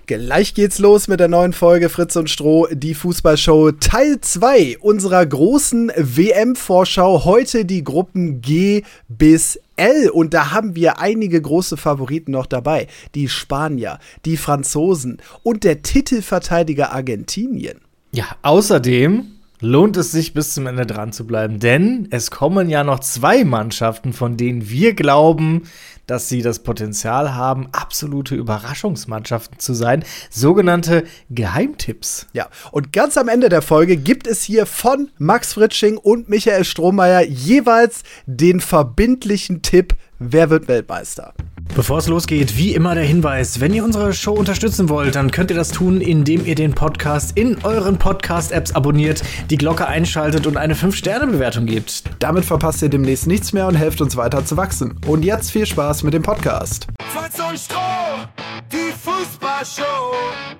Gleich geht's los mit der neuen Folge Fritz und Stroh, die Fußballshow Teil 2 unserer großen WM-Vorschau. Heute die Gruppen G bis L und da haben wir einige große Favoriten noch dabei. Die Spanier, die Franzosen und der Titelverteidiger Argentinien. Ja, außerdem lohnt es sich bis zum Ende dran zu bleiben, denn es kommen ja noch zwei Mannschaften, von denen wir glauben, dass sie das Potenzial haben, absolute Überraschungsmannschaften zu sein, sogenannte Geheimtipps. Ja, und ganz am Ende der Folge gibt es hier von Max Fritzsching und Michael Strohmeier jeweils den verbindlichen Tipp, wer wird Weltmeister. Bevor es losgeht, wie immer der Hinweis, wenn ihr unsere Show unterstützen wollt, dann könnt ihr das tun, indem ihr den Podcast in euren Podcast-Apps abonniert, die Glocke einschaltet und eine 5-Sterne-Bewertung gebt. Damit verpasst ihr demnächst nichts mehr und helft uns weiter zu wachsen. Und jetzt viel Spaß mit dem Podcast. Fritz und Stroh, die Fußballshow.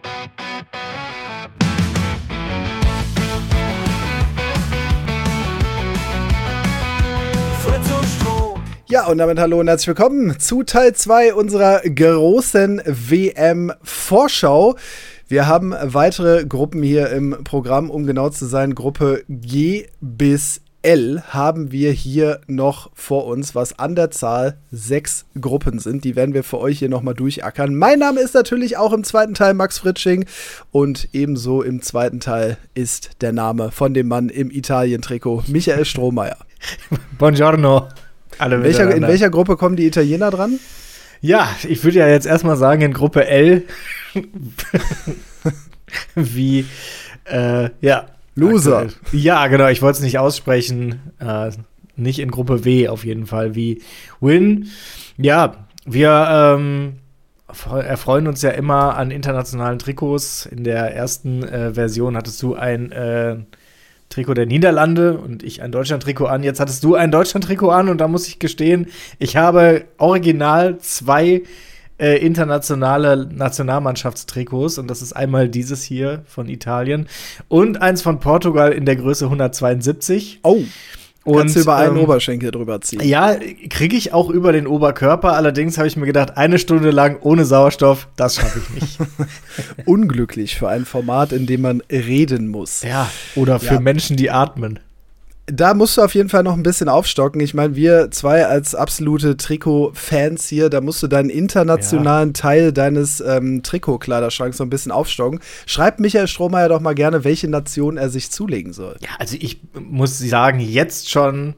Fritz und Stroh. Ja, und damit hallo und herzlich willkommen zu Teil 2 unserer großen WM-Vorschau. Wir haben weitere Gruppen hier im Programm, um genau zu sein, Gruppe G bis L haben wir hier noch vor uns, was an der Zahl 6 Gruppen sind. Die werden wir für euch hier nochmal durchackern. Mein Name ist natürlich auch im zweiten Teil Max Fritzsching und ebenso im zweiten Teil ist der Name von dem Mann im Italien-Trikot, Michael Strohmeier. Buongiorno. In welcher Gruppe kommen die Italiener dran? Ja, ich würde ja jetzt erstmal sagen, in Gruppe L wie, Loser. Aktuell. Ja, genau, ich wollte es nicht aussprechen. Nicht in Gruppe W auf jeden Fall, wie Win. Ja, wir erfreuen uns ja immer an internationalen Trikots. In der ersten Version hattest du ein Trikot der Niederlande und ich ein Deutschland-Trikot an. Jetzt hattest du ein Deutschland-Trikot an und da muss ich gestehen, ich habe original 2 internationale Nationalmannschaftstrikots und das ist einmal dieses hier von Italien und eins von Portugal in der Größe 172. Oh, kannst du über einen ähm, Oberschenkel drüber ziehen. Ja, kriege ich auch über den Oberkörper. Allerdings habe ich mir gedacht, 1 Stunde lang ohne Sauerstoff, das schaffe ich nicht. Unglücklich für ein Format, in dem man reden muss. Ja, oder für Menschen, die atmen. Da musst du auf jeden Fall noch ein bisschen aufstocken. Ich meine, wir zwei als absolute Trikot-Fans hier, da musst du deinen internationalen Teil deines Trikotkleiderschranks so ein bisschen aufstocken. Schreibt Michael Strohmeier doch mal gerne, welche Nation er sich zulegen soll. Ja, also ich muss sagen, jetzt schon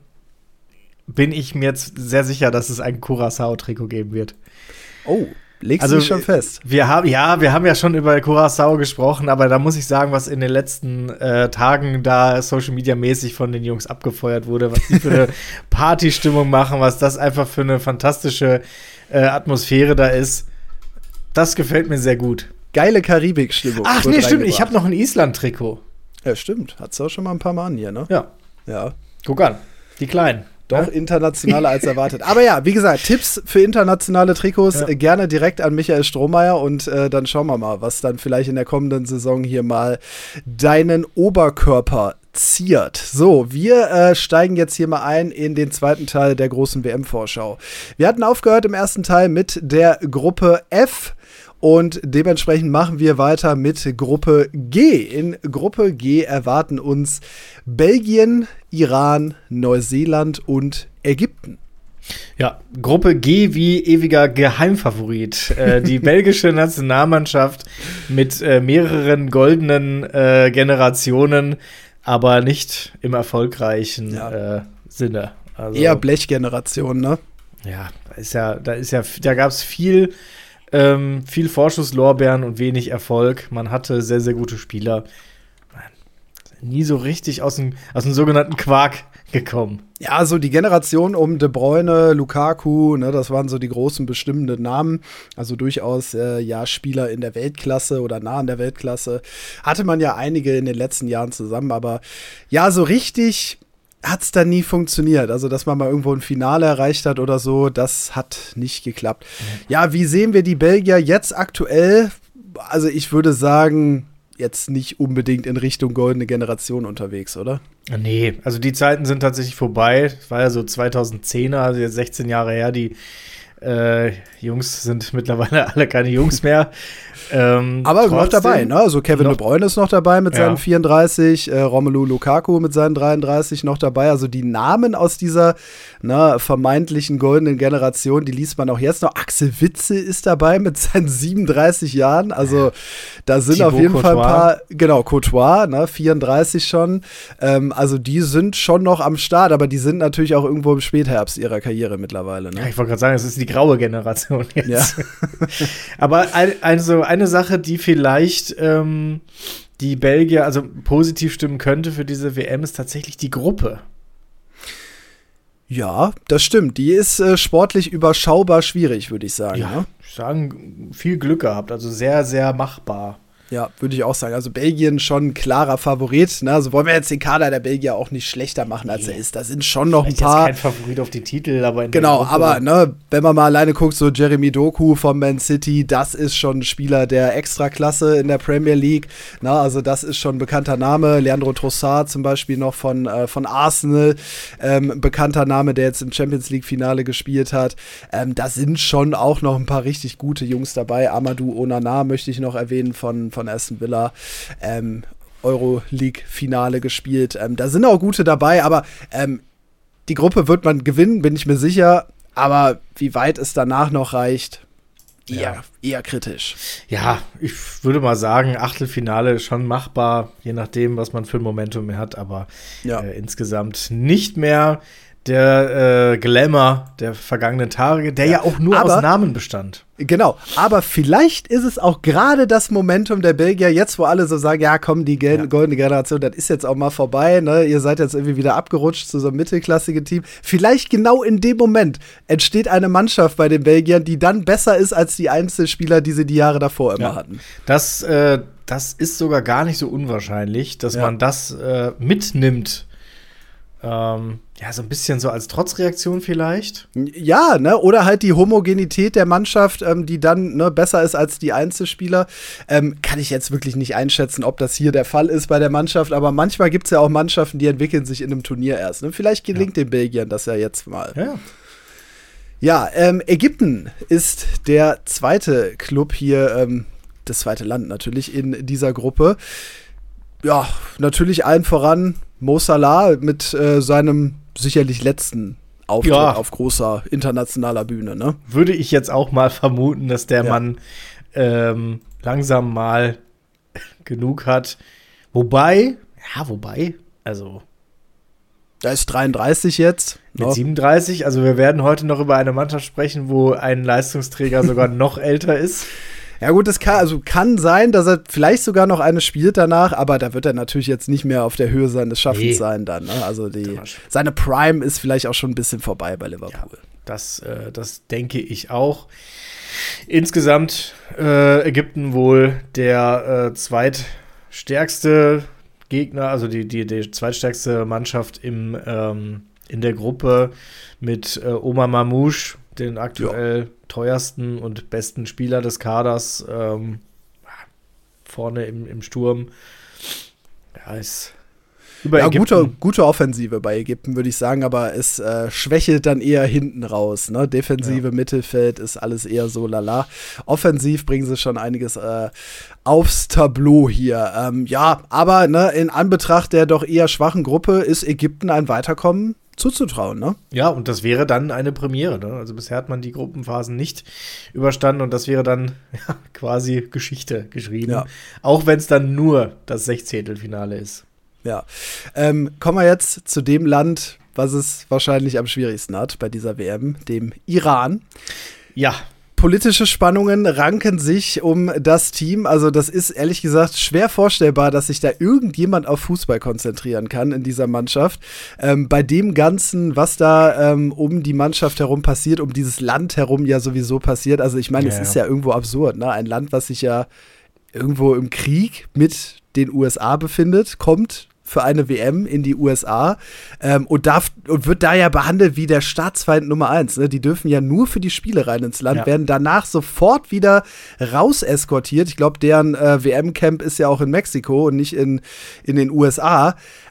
bin ich mir jetzt sehr sicher, dass es ein Curaçao-Trikot geben wird. Oh, legst du dich schon fest? Wir haben ja schon über Curaçao gesprochen, aber da muss ich sagen, was in den letzten Tagen da Social-Media-mäßig von den Jungs abgefeuert wurde, was die für eine Partystimmung machen, was das einfach für eine fantastische Atmosphäre da ist, das gefällt mir sehr gut. Geile Karibik-Stimmung. Ach nee, stimmt, ich habe noch ein Island-Trikot. Ja, stimmt. Hat's auch schon mal ein paar Mal an hier, ne? Ja. Guck an, die Kleinen. Doch internationaler als erwartet. Aber ja, wie gesagt, Tipps für internationale Trikots gerne direkt an Michael Strohmeier und dann schauen wir mal, was dann vielleicht in der kommenden Saison hier mal deinen Oberkörper ziert. So, wir steigen jetzt hier mal ein in den zweiten Teil der großen WM-Vorschau. Wir hatten aufgehört im ersten Teil mit der Gruppe F. Und dementsprechend machen wir weiter mit Gruppe G. In Gruppe G erwarten uns Belgien, Iran, Neuseeland und Ägypten. Ja, Gruppe G wie ewiger Geheimfavorit. Die belgische Nationalmannschaft mit mehreren goldenen Generationen, aber nicht im erfolgreichen Sinne. Also, eher Blechgeneration, ne? Ja, da gab es viel Vorschusslorbeeren und wenig Erfolg. Man hatte sehr, sehr gute Spieler. Nie so richtig aus dem sogenannten Quark gekommen. Ja, so die Generation um De Bruyne, Lukaku, ne, das waren so die großen bestimmenden Namen. Also durchaus Spieler in der Weltklasse oder nah an der Weltklasse. Hatte man ja einige in den letzten Jahren zusammen, aber ja, so richtig hat es dann nie funktioniert. Also, dass man mal irgendwo ein Finale erreicht hat oder so, das hat nicht geklappt. Ja, wie sehen wir die Belgier jetzt aktuell? Also, ich würde sagen, jetzt nicht unbedingt in Richtung goldene Generation unterwegs, oder? Nee, also die Zeiten sind tatsächlich vorbei. Es war ja so 2010er, also jetzt 16 Jahre her, die Jungs sind mittlerweile alle keine Jungs mehr. Aber noch dabei, ne? Also Kevin De Bruyne ist noch dabei mit seinen 34, Romelu Lukaku mit seinen 33 noch dabei. Also die Namen aus dieser vermeintlichen goldenen Generation, die liest man auch jetzt noch. Axel Witsel ist dabei mit seinen 37 Jahren. Also da sind Thibaut auf jeden Fall ein Courtois. paar, genau, Courtois, 34 schon. Also die sind schon noch am Start, aber die sind natürlich auch irgendwo im Spätherbst ihrer Karriere mittlerweile. Ne? Ja, ich wollte gerade sagen, es ist die graue Generation jetzt. Ja. Aber eine Sache, die vielleicht die Belgier also positiv stimmen könnte für diese WM, ist tatsächlich die Gruppe. Ja, das stimmt. Die ist sportlich überschaubar schwierig, würde ich sagen. Ne? Ich sagen, viel Glück gehabt, also sehr, sehr machbar. Ja, würde ich auch sagen. Also Belgien schon ein klarer Favorit. Ne? Also wollen wir jetzt den Kader der Belgier auch nicht schlechter machen, als er ist. Da sind schon noch ein paar. Jetzt kein Favorit auf die Titel, aber in Genau, der Gruppe, aber wenn man mal alleine guckt, so Jeremy Doku von Man City, das ist schon ein Spieler der Extraklasse in der Premier League. Na, also das ist schon ein bekannter Name. Leandro Trossard zum Beispiel noch von Arsenal, bekannter Name, der jetzt im Champions League-Finale gespielt hat. Da sind schon auch noch ein paar richtig gute Jungs dabei. Amadou Onana möchte ich noch erwähnen von Aston Villa. Euroleague-Finale gespielt. Da sind auch gute dabei, aber die Gruppe wird man gewinnen, bin ich mir sicher. Aber wie weit es danach noch reicht, eher kritisch. Ja, ich würde mal sagen, Achtelfinale ist schon machbar, je nachdem, was man für ein Momentum mehr hat, aber insgesamt nicht mehr der Glamour der vergangenen Tage, der ja auch nur aus Namen bestand. Genau, aber vielleicht ist es auch gerade das Momentum der Belgier, jetzt wo alle so sagen, ja komm, die goldene Generation, das ist jetzt auch mal vorbei, ne? Ihr seid jetzt irgendwie wieder abgerutscht zu so einem mittelklassigen Team. Vielleicht genau in dem Moment entsteht eine Mannschaft bei den Belgiern, die dann besser ist als die Einzelspieler, die sie die Jahre davor immer hatten. Das ist sogar gar nicht so unwahrscheinlich, dass man das mitnimmt. So ein bisschen so als Trotzreaktion vielleicht. Ja, ne? Oder halt die Homogenität der Mannschaft, die dann besser ist als die Einzelspieler. Kann ich jetzt wirklich nicht einschätzen, ob das hier der Fall ist bei der Mannschaft, aber manchmal gibt es ja auch Mannschaften, die entwickeln sich in einem Turnier erst. Ne? Vielleicht gelingt den Belgiern das ja jetzt mal. Ja, Ägypten ist der zweite Club hier, das zweite Land natürlich in dieser Gruppe. Ja, natürlich allen voran Mo Salah mit seinem sicherlich letzten Auftritt auf großer internationaler Bühne, ne? Würde ich jetzt auch mal vermuten, dass der Mann langsam mal genug hat. Wobei, also da ist 33 jetzt. Mit 37, also wir werden heute noch über eine Mannschaft sprechen, wo ein Leistungsträger sogar noch älter ist. Ja gut, es kann sein, dass er vielleicht sogar noch eine spielt danach, aber da wird er natürlich jetzt nicht mehr auf der Höhe seines Schaffens sein dann. Ne? Also seine Prime ist vielleicht auch schon ein bisschen vorbei bei Liverpool. Ja, das denke ich auch. Insgesamt Ägypten wohl der zweitstärkste Gegner, also die zweitstärkste Mannschaft in der Gruppe mit Omar Mamouche, den aktuell teuersten und besten Spieler des Kaders, vorne im Sturm. Ja, ist gute Offensive bei Ägypten, würde ich sagen, aber es schwächelt dann eher hinten raus. Ne? Defensive, Mittelfeld ist alles eher so lala. Offensiv bringen sie schon einiges aufs Tableau hier. Aber in Anbetracht der doch eher schwachen Gruppe ist Ägypten ein Weiterkommen zuzutrauen, ne? Ja, und das wäre dann eine Premiere, ne? Also bisher hat man die Gruppenphasen nicht überstanden und das wäre dann quasi Geschichte geschrieben. Ja. Auch wenn es dann nur das 16. ist. Ja. Kommen wir jetzt zu dem Land, was es wahrscheinlich am schwierigsten hat bei dieser WM, dem Iran. Ja. Politische Spannungen ranken sich um das Team. Also das ist ehrlich gesagt schwer vorstellbar, dass sich da irgendjemand auf Fußball konzentrieren kann in dieser Mannschaft. Bei dem Ganzen, was da um die Mannschaft herum passiert, um dieses Land herum ja sowieso passiert. Also ich meine, es ist ja irgendwo absurd, ne? Ein Land, was sich ja irgendwo im Krieg mit den USA befindet, kommt für eine WM in die USA und wird da ja behandelt wie der Staatsfeind Nummer 1. Ne? Die dürfen ja nur für die Spiele rein ins Land, werden danach sofort wieder raus eskortiert. Ich glaube, deren WM-Camp ist ja auch in Mexiko und nicht in den USA.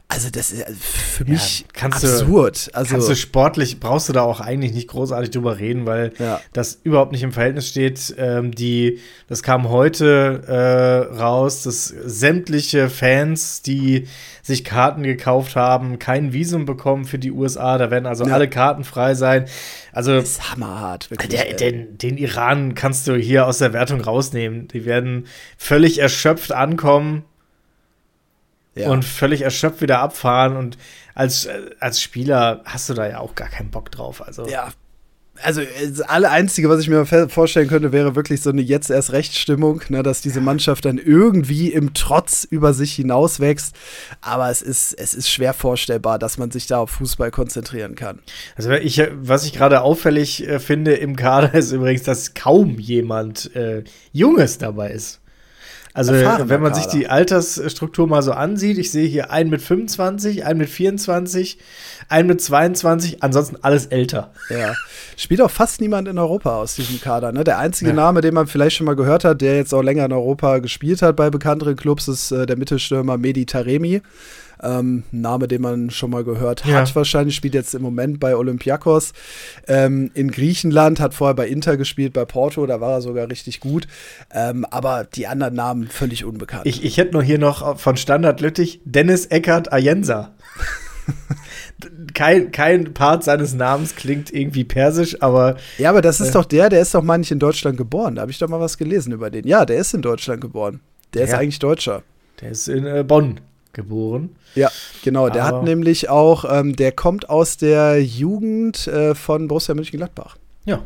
Also das ist für mich absurd. Kannst du sportlich, brauchst du da auch eigentlich nicht großartig drüber reden, weil das überhaupt nicht im Verhältnis steht. Das kam heute raus, dass sämtliche Fans, die sich Karten gekauft haben, kein Visum bekommen für die USA. Da werden also alle Karten frei sein. Also das ist hammerhart, wirklich. Den Iran kannst du hier aus der Wertung rausnehmen. Die werden völlig erschöpft ankommen. Ja. Und völlig erschöpft wieder abfahren. Und als Spieler hast du da ja auch gar keinen Bock drauf. Also das Einzige, was ich mir vorstellen könnte, wäre wirklich so eine Jetzt-erst-Recht-Stimmung, ne, dass diese Mannschaft dann irgendwie im Trotz über sich hinauswächst. Aber es ist schwer vorstellbar, dass man sich da auf Fußball konzentrieren kann. Also was ich gerade auffällig finde im Kader, ist übrigens, dass kaum jemand Junges dabei ist. Also wenn man sich die Altersstruktur mal so ansieht, ich sehe hier einen mit 25, einen mit 24, einen mit 22, ansonsten alles älter. Ja, spielt auch fast niemand in Europa aus diesem Kader. Ne? Der einzige Name, den man vielleicht schon mal gehört hat, der jetzt auch länger in Europa gespielt hat bei bekannteren Clubs, ist der Mittelstürmer Mehdi Taremi. Name, den man schon mal gehört hat wahrscheinlich, spielt jetzt im Moment bei Olympiakos in Griechenland, hat vorher bei Inter gespielt, bei Porto, da war er sogar richtig gut, aber die anderen Namen völlig unbekannt. Ich hätte hier noch von Standard Lüttich Dennis Eckert Ayensa. Kein Part seines Namens klingt irgendwie persisch, aber ja, aber das ist doch der ist doch mal nicht in Deutschland geboren, da habe ich doch mal was gelesen über den. Ja, der ist in Deutschland geboren, der ist eigentlich Deutscher. Der ist in Bonn geboren. Ja, genau. Der hat nämlich auch, der kommt aus der Jugend von Borussia Mönchengladbach. Ja.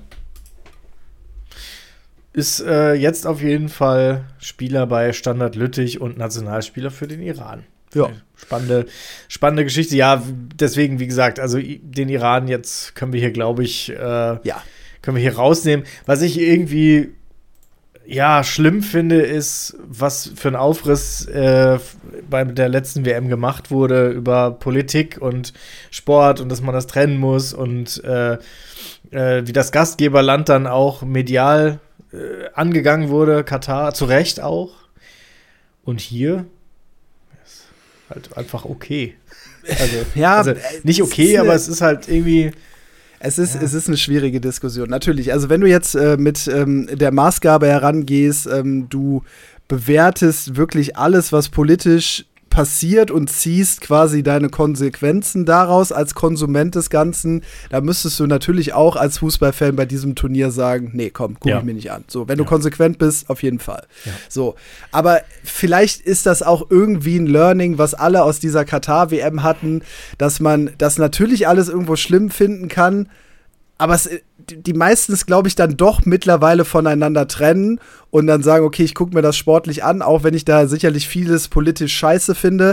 Ist jetzt auf jeden Fall Spieler bei Standard Lüttich und Nationalspieler für den Iran. Ja. Spannende Geschichte. Ja, deswegen, wie gesagt, also den Iran jetzt können wir hier, glaube ich, können wir hier rausnehmen. Was ich irgendwie schlimm finde, ist, was für ein Aufriss bei der letzten WM gemacht wurde über Politik und Sport und dass man das trennen muss und wie das Gastgeberland dann auch medial angegangen wurde, Katar, zu Recht auch. Und hier ist halt einfach okay. Also nicht okay, aber es ist halt irgendwie. Es ist eine schwierige Diskussion, natürlich. Also wenn du jetzt mit der Maßgabe herangehst, du bewertest wirklich alles, was politisch passiert und ziehst quasi deine Konsequenzen daraus als Konsument des Ganzen, da müsstest du natürlich auch als Fußballfan bei diesem Turnier sagen, nee, komm, guck ich mir nicht an. So, wenn du konsequent bist, auf jeden Fall. Ja. So, aber vielleicht ist das auch irgendwie ein Learning, was alle aus dieser Katar-WM hatten, dass man das natürlich alles irgendwo schlimm finden kann, aber die meisten es, glaube ich, dann doch mittlerweile voneinander trennen und dann sagen, okay, ich gucke mir das sportlich an, auch wenn ich da sicherlich vieles politisch scheiße finde.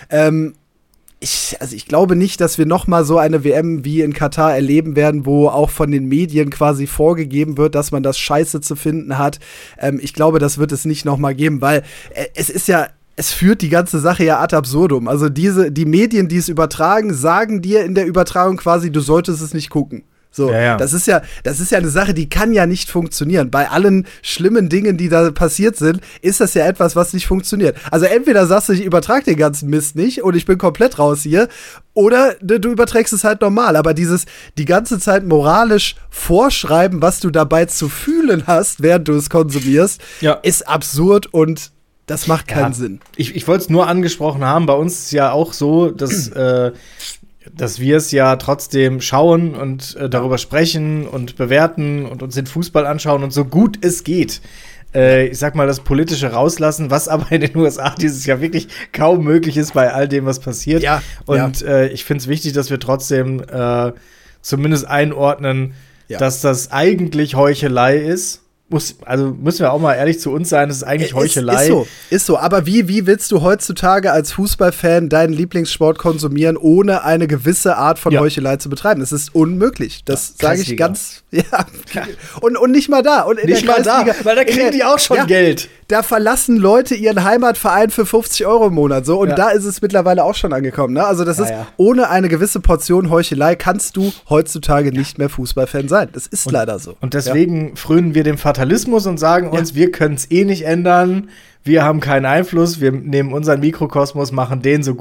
Ich glaube nicht, dass wir noch mal so eine WM wie in Katar erleben werden, wo auch von den Medien quasi vorgegeben wird, dass man das scheiße zu finden hat. Ich glaube, das wird es nicht noch mal geben, weil es führt die ganze Sache ja ad absurdum. Also die Medien, die es übertragen, sagen dir in der Übertragung quasi, du solltest es nicht gucken. So, das ist ja eine Sache, die kann ja nicht funktionieren. Bei allen schlimmen Dingen, die da passiert sind, ist das ja etwas, was nicht funktioniert. Also entweder sagst du, ich übertrage den ganzen Mist nicht und ich bin komplett raus hier, oder du überträgst es halt normal. Aber die ganze Zeit moralisch vorschreiben, was du dabei zu fühlen hast, während du es konsumierst, ist absurd und das macht keinen Sinn. Ich wollte es nur angesprochen haben, bei uns ist es ja auch so, dass wir es ja trotzdem schauen und darüber sprechen und bewerten und uns den Fußball anschauen und so gut es geht. Ich sag mal, das Politische rauslassen, was aber in den USA dieses Jahr wirklich kaum möglich ist bei all dem, was passiert. Ja, und ich finde es wichtig, dass wir trotzdem zumindest einordnen, dass das eigentlich Heuchelei ist. Müssen wir auch mal ehrlich zu uns sein, das ist eigentlich Heuchelei. Ist so, aber wie willst du heutzutage als Fußballfan deinen Lieblingssport konsumieren, ohne eine gewisse Art von Heuchelei zu betreiben? Das ist unmöglich. Das sage ich ganz, Und nicht mal da. Und nicht mal da, weil da kriegen die auch schon Geld. Da verlassen Leute ihren Heimatverein für 50 € im Monat. So, und da ist es mittlerweile auch schon angekommen. Ne? Also das ist, ohne eine gewisse Portion Heuchelei kannst du heutzutage nicht mehr Fußballfan sein. Das ist leider so. Und deswegen frönen wir dem Fatalismus und sagen uns, wir können es eh nicht ändern. Wir haben keinen Einfluss. Wir nehmen unseren Mikrokosmos, machen den so gut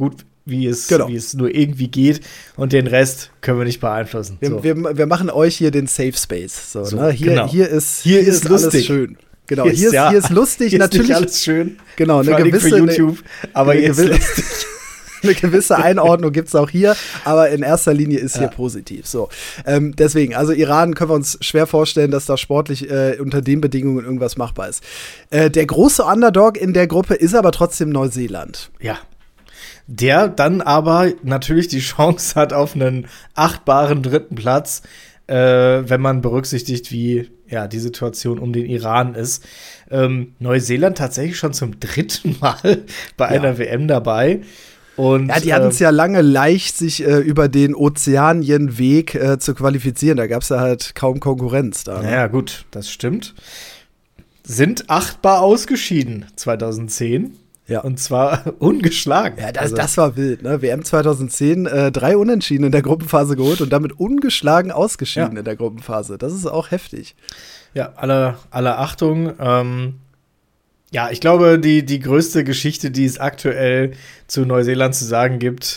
wie es nur irgendwie geht. Und den Rest können wir nicht beeinflussen. Wir machen euch hier den Safe Space. So, ne? Hier ist lustig. Alles schön. Genau, hier ist lustig. Hier natürlich ist nicht alles schön. Genau, eine gewisse für YouTube, aber jetzt lustig. Eine gewisse Einordnung gibt es auch hier, aber in erster Linie ist hier positiv. So, deswegen, also Iran können wir uns schwer vorstellen, dass da sportlich unter den Bedingungen irgendwas machbar ist. Der große Underdog in der Gruppe ist aber trotzdem Neuseeland. Ja. Der dann aber natürlich die Chance hat auf einen achtbaren 3. Platz, wenn man berücksichtigt, wie die Situation um den Iran ist. Neuseeland tatsächlich schon zum 3. Mal bei einer WM dabei. Und, die hatten es ja lange leicht, sich über den Ozeanienweg zu qualifizieren. Da gab es ja halt kaum Konkurrenz da. Ne? Ja, gut, das stimmt. Sind 8-bar ausgeschieden 2010. Ja. Und zwar ungeschlagen. Ja, das war wild, ne? WM 2010, 3 Unentschieden in der Gruppenphase geholt und damit ungeschlagen ausgeschieden in der Gruppenphase. Das ist auch heftig. Ja, alle Achtung. Ich glaube, die größte Geschichte, die es aktuell zu Neuseeland zu sagen gibt,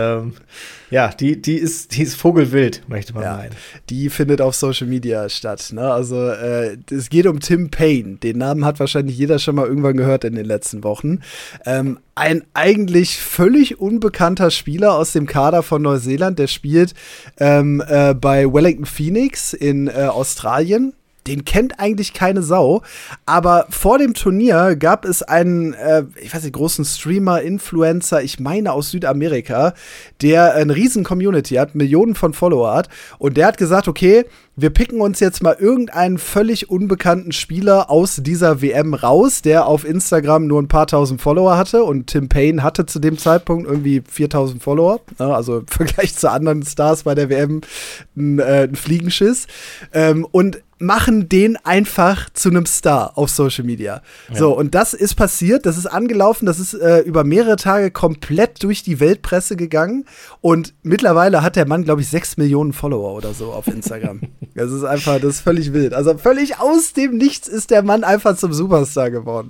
die ist vogelwild, möchte man meinen. Die findet auf Social Media statt. Ne? Also es geht um Tim Paine. Den Namen hat wahrscheinlich jeder schon mal irgendwann gehört in den letzten Wochen. Ein eigentlich völlig unbekannter Spieler aus dem Kader von Neuseeland, der spielt bei Wellington Phoenix in Australien. Den kennt eigentlich keine Sau, aber vor dem Turnier gab es einen, großen Streamer, Influencer, ich meine aus Südamerika, der eine riesen Community hat, Millionen von Follower hat und der hat gesagt, okay, wir picken uns jetzt mal irgendeinen völlig unbekannten Spieler aus dieser WM raus, der auf Instagram nur ein paar tausend Follower hatte und Tim Paine hatte zu dem Zeitpunkt irgendwie 4.000 Follower, also im Vergleich zu anderen Stars bei der WM ein Fliegenschiss und machen den einfach zu einem Star auf Social Media. Ja. So, und das ist passiert, das ist angelaufen, das ist über mehrere Tage komplett durch die Weltpresse gegangen und mittlerweile hat der Mann, glaube ich, 6 Millionen Follower oder so auf Instagram. Das ist völlig wild. Also völlig aus dem Nichts ist der Mann einfach zum Superstar geworden.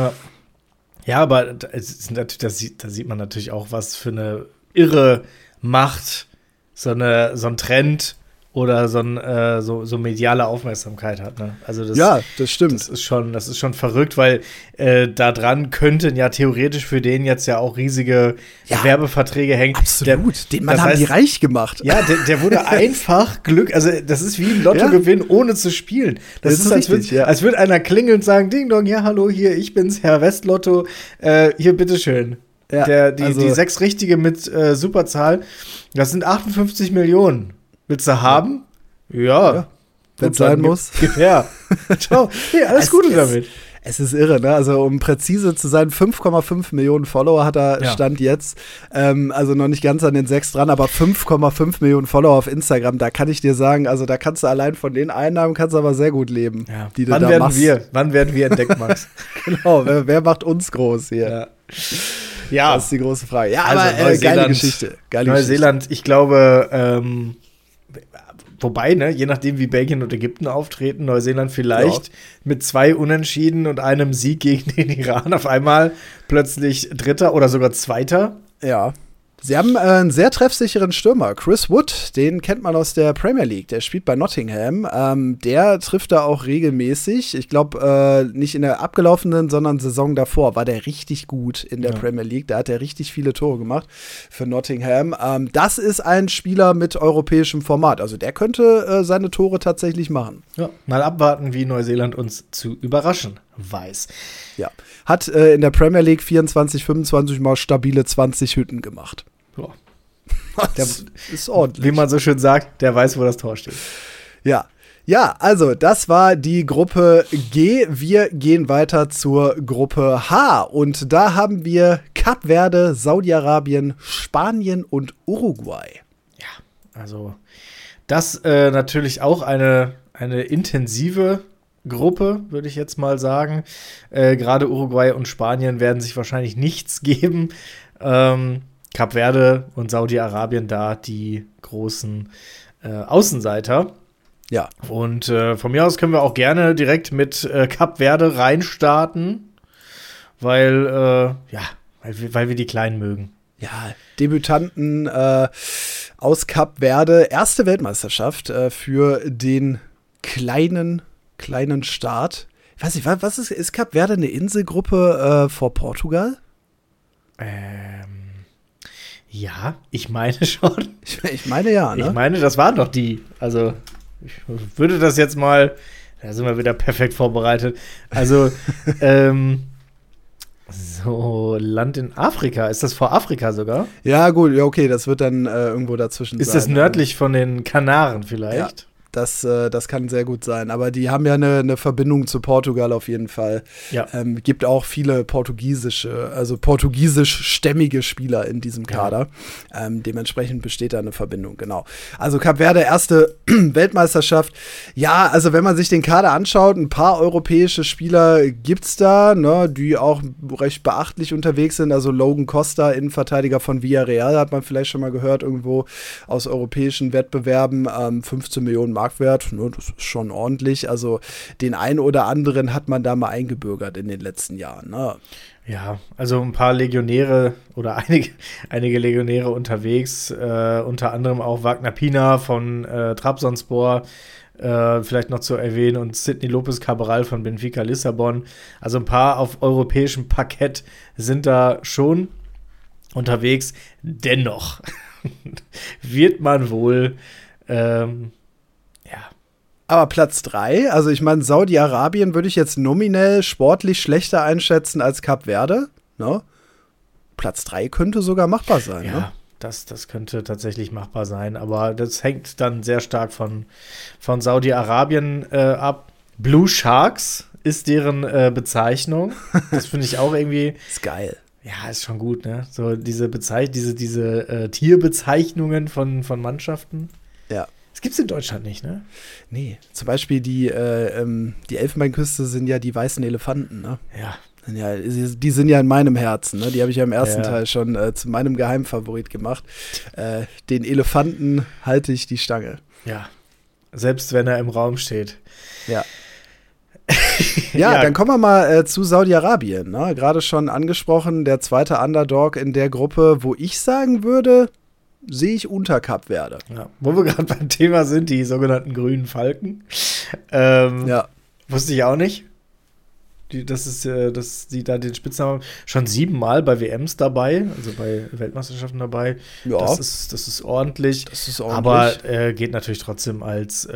Ja, aber da sieht man natürlich auch, was für eine irre Macht so ein Trend oder so mediale Aufmerksamkeit hat, ne? Also das stimmt. Das ist schon verrückt, weil da dran könnten ja theoretisch für den jetzt ja auch riesige Werbeverträge hängen. Absolut. Den Mann haben die reich gemacht. Ja, der wurde einfach also das ist wie ein Lottogewinn, ohne zu spielen. Das ist richtig, als würde einer klingeln und sagen, Ding Dong, ja, hallo, hier, ich bin's, Herr Westlotto, hier, bitteschön. Ja, die 6 Richtige mit Superzahl, das sind 58 Millionen. Willst du haben? Ja. Wenn es sein muss. Ja. Ciao. Hey, alles Gute damit. Es ist irre, ne? Also, um präzise zu sein, 5,5 Millionen Follower hat er Stand jetzt. Also noch nicht ganz an den 6 dran, aber 5,5 Millionen Follower auf Instagram. Da kann ich dir sagen, also da kannst du allein von den Einnahmen kannst du aber sehr gut leben. Ja. Die Wann werden wir entdeckt, Max? Genau, wer macht uns groß hier? Ja. Das ist die große Frage. Ja, also aber geile Geschichte. Neuseeland, ich glaube, wobei, ne, je nachdem, wie Belgien und Ägypten auftreten, Neuseeland vielleicht mit 2 Unentschieden und einem Sieg gegen den Iran auf einmal plötzlich Dritter oder sogar Zweiter. Ja. Sie haben einen sehr treffsicheren Stürmer, Chris Wood, den kennt man aus der Premier League, der spielt bei Nottingham, der trifft da auch regelmäßig, ich glaube nicht in der abgelaufenen, sondern Saison davor war der richtig gut in der Premier League, da hat er richtig viele Tore gemacht für Nottingham, das ist ein Spieler mit europäischem Format, also der könnte seine Tore tatsächlich machen. Ja, mal abwarten, wie Neuseeland uns zu überraschen weiß. Ja, hat in der Premier League 24, 25 mal stabile 20 Hütten gemacht. Ja. Das ist ordentlich. Wie man so schön sagt, der weiß, wo das Tor steht. Ja. Ja, also das war die Gruppe G. Wir gehen weiter zur Gruppe H. Und da haben wir Kap Verde, Saudi-Arabien, Spanien und Uruguay. Ja, also das natürlich auch eine intensive Gruppe, würde ich jetzt mal sagen. Gerade Uruguay und Spanien werden sich wahrscheinlich nichts geben. Kap Verde und Saudi-Arabien da die großen Außenseiter. Ja. Und von mir aus können wir auch gerne direkt mit Kap Verde reinstarten, weil wir die Kleinen mögen. Ja, Debütanten aus Kap Verde. Erste Weltmeisterschaft für den kleinen Staat. Ich weiß nicht, was ist Kap Verde eine Inselgruppe vor Portugal? Ja, ich meine schon. Ich meine ja, ne? Ich meine, das waren doch die. Also, ich würde das jetzt mal, da sind wir wieder perfekt vorbereitet. Also, so, Land in Afrika. Ist das vor Afrika sogar? Ja, gut, ja, okay, das wird dann irgendwo dazwischen sein. Ist das nördlich von den Kanaren vielleicht? Ja. Das kann sehr gut sein. Aber die haben ja eine Verbindung zu Portugal auf jeden Fall. Ja. Gibt auch viele portugiesischstämmige Spieler in diesem Kader. Ja. Dementsprechend besteht da eine Verbindung, genau. Also Kap Verde, erste Weltmeisterschaft. Ja, also wenn man sich den Kader anschaut, ein paar europäische Spieler gibt's da, ne, die auch recht beachtlich unterwegs sind. Also Logan Costa, Innenverteidiger von Villarreal, hat man vielleicht schon mal gehört, irgendwo aus europäischen Wettbewerben. 15 Millionen Marktwert, ne, das ist schon ordentlich. Also den einen oder anderen hat man da mal eingebürgert in den letzten Jahren. Ne? Ja, also ein paar Legionäre oder einige Legionäre unterwegs, unter anderem auch Wagner Pina von Trabzonspor, vielleicht noch zu erwähnen, und Sidney Lopez Cabral von Benfica Lissabon. Also ein paar auf europäischem Parkett sind da schon unterwegs. Dennoch wird man wohl Aber Platz 3, also ich meine, Saudi-Arabien würde ich jetzt nominell sportlich schlechter einschätzen als Kap Verde. Ne? Platz 3 könnte sogar machbar sein. Ja, ne? das könnte tatsächlich machbar sein, aber das hängt dann sehr stark von Saudi-Arabien ab. Blue Sharks ist deren Bezeichnung. Das finde ich auch irgendwie. Ist geil. Ja, ist schon gut, ne? So diese Tierbezeichnungen von Mannschaften. Ja. Das gibt's in Deutschland nicht, ne? Nee, zum Beispiel die Elfenbeinküste sind ja die weißen Elefanten, ne? Ja. Ja, die sind ja in meinem Herzen, ne? Die habe ich ja im ersten Teil schon zu meinem Geheimfavorit gemacht. Den Elefanten halte ich die Stange. Ja, selbst wenn er im Raum steht. Ja. Ja, dann kommen wir mal zu Saudi-Arabien, ne? Gerade schon angesprochen, der zweite Underdog in der Gruppe, wo ich sagen würde, sehe ich unter Kap Verde. Ja, wo wir gerade beim Thema sind, die sogenannten grünen Falken. Wusste ich auch nicht. Dass die da den Spitznamen haben. Schon 7-mal bei WMs dabei, also bei Weltmeisterschaften dabei. Ja. Das ist ordentlich. Das ist ordentlich. Aber geht natürlich trotzdem als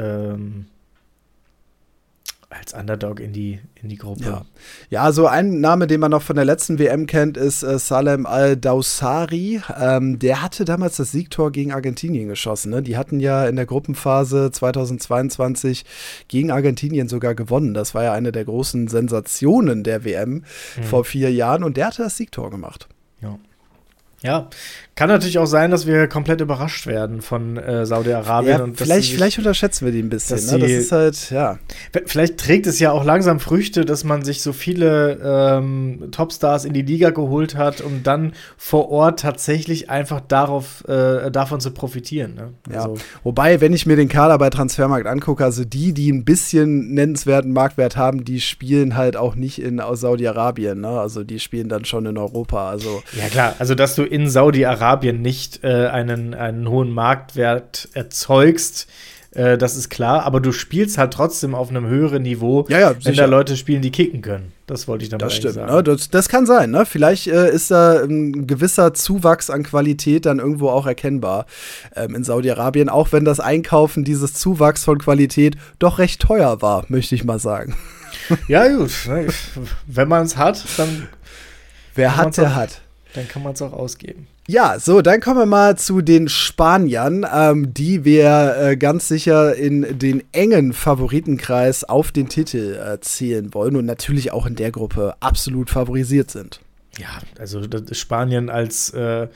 Underdog in die Gruppe. Ja, so ein Name, den man noch von der letzten WM kennt, ist Salem Al-Dawsari. Der hatte damals das Siegtor gegen Argentinien geschossen. Ne? Die hatten ja in der Gruppenphase 2022 gegen Argentinien sogar gewonnen. Das war ja eine der großen Sensationen der WM vor 4 Jahren. Und der hatte das Siegtor gemacht. Ja, kann natürlich auch sein, dass wir komplett überrascht werden von Saudi-Arabien. Ja, und vielleicht unterschätzen wir die ein bisschen. Ne? Das ist halt, ja. Vielleicht trägt es ja auch langsam Früchte, dass man sich so viele Topstars in die Liga geholt hat, um dann vor Ort tatsächlich einfach davon zu profitieren. Ne? Also. Ja, wobei, wenn ich mir den Kader bei Transfermarkt angucke, also die ein bisschen nennenswerten Marktwert haben, die spielen halt auch nicht in Saudi-Arabien. Ne? Also die spielen dann schon in Europa. Also ja klar, also dass du in Saudi-Arabien nicht einen hohen Marktwert erzeugst, das ist klar, aber du spielst halt trotzdem auf einem höheren Niveau, wenn da Leute spielen, die kicken können. Das wollte ich damit sagen. Ne? Das kann sein, ne? Vielleicht ist da ein gewisser Zuwachs an Qualität dann irgendwo auch erkennbar in Saudi-Arabien, auch wenn das Einkaufen dieses Zuwachs von Qualität doch recht teuer war, möchte ich mal sagen. Ja gut, wenn man es hat, dann wer hat, der hat. Dann kann man es auch ausgeben. Ja, so, dann kommen wir mal zu den Spaniern, die wir ganz sicher in den engen Favoritenkreis auf den Titel zählen wollen und natürlich auch in der Gruppe absolut favorisiert sind. Ja, also Spanien als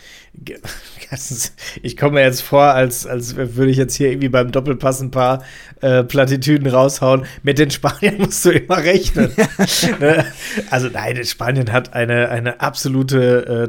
ich komme mir jetzt vor, als würde ich jetzt hier irgendwie beim Doppelpass ein paar Plattitüden raushauen. Mit den Spaniern musst du immer rechnen. Ne? Also nein, Spanien hat eine absolute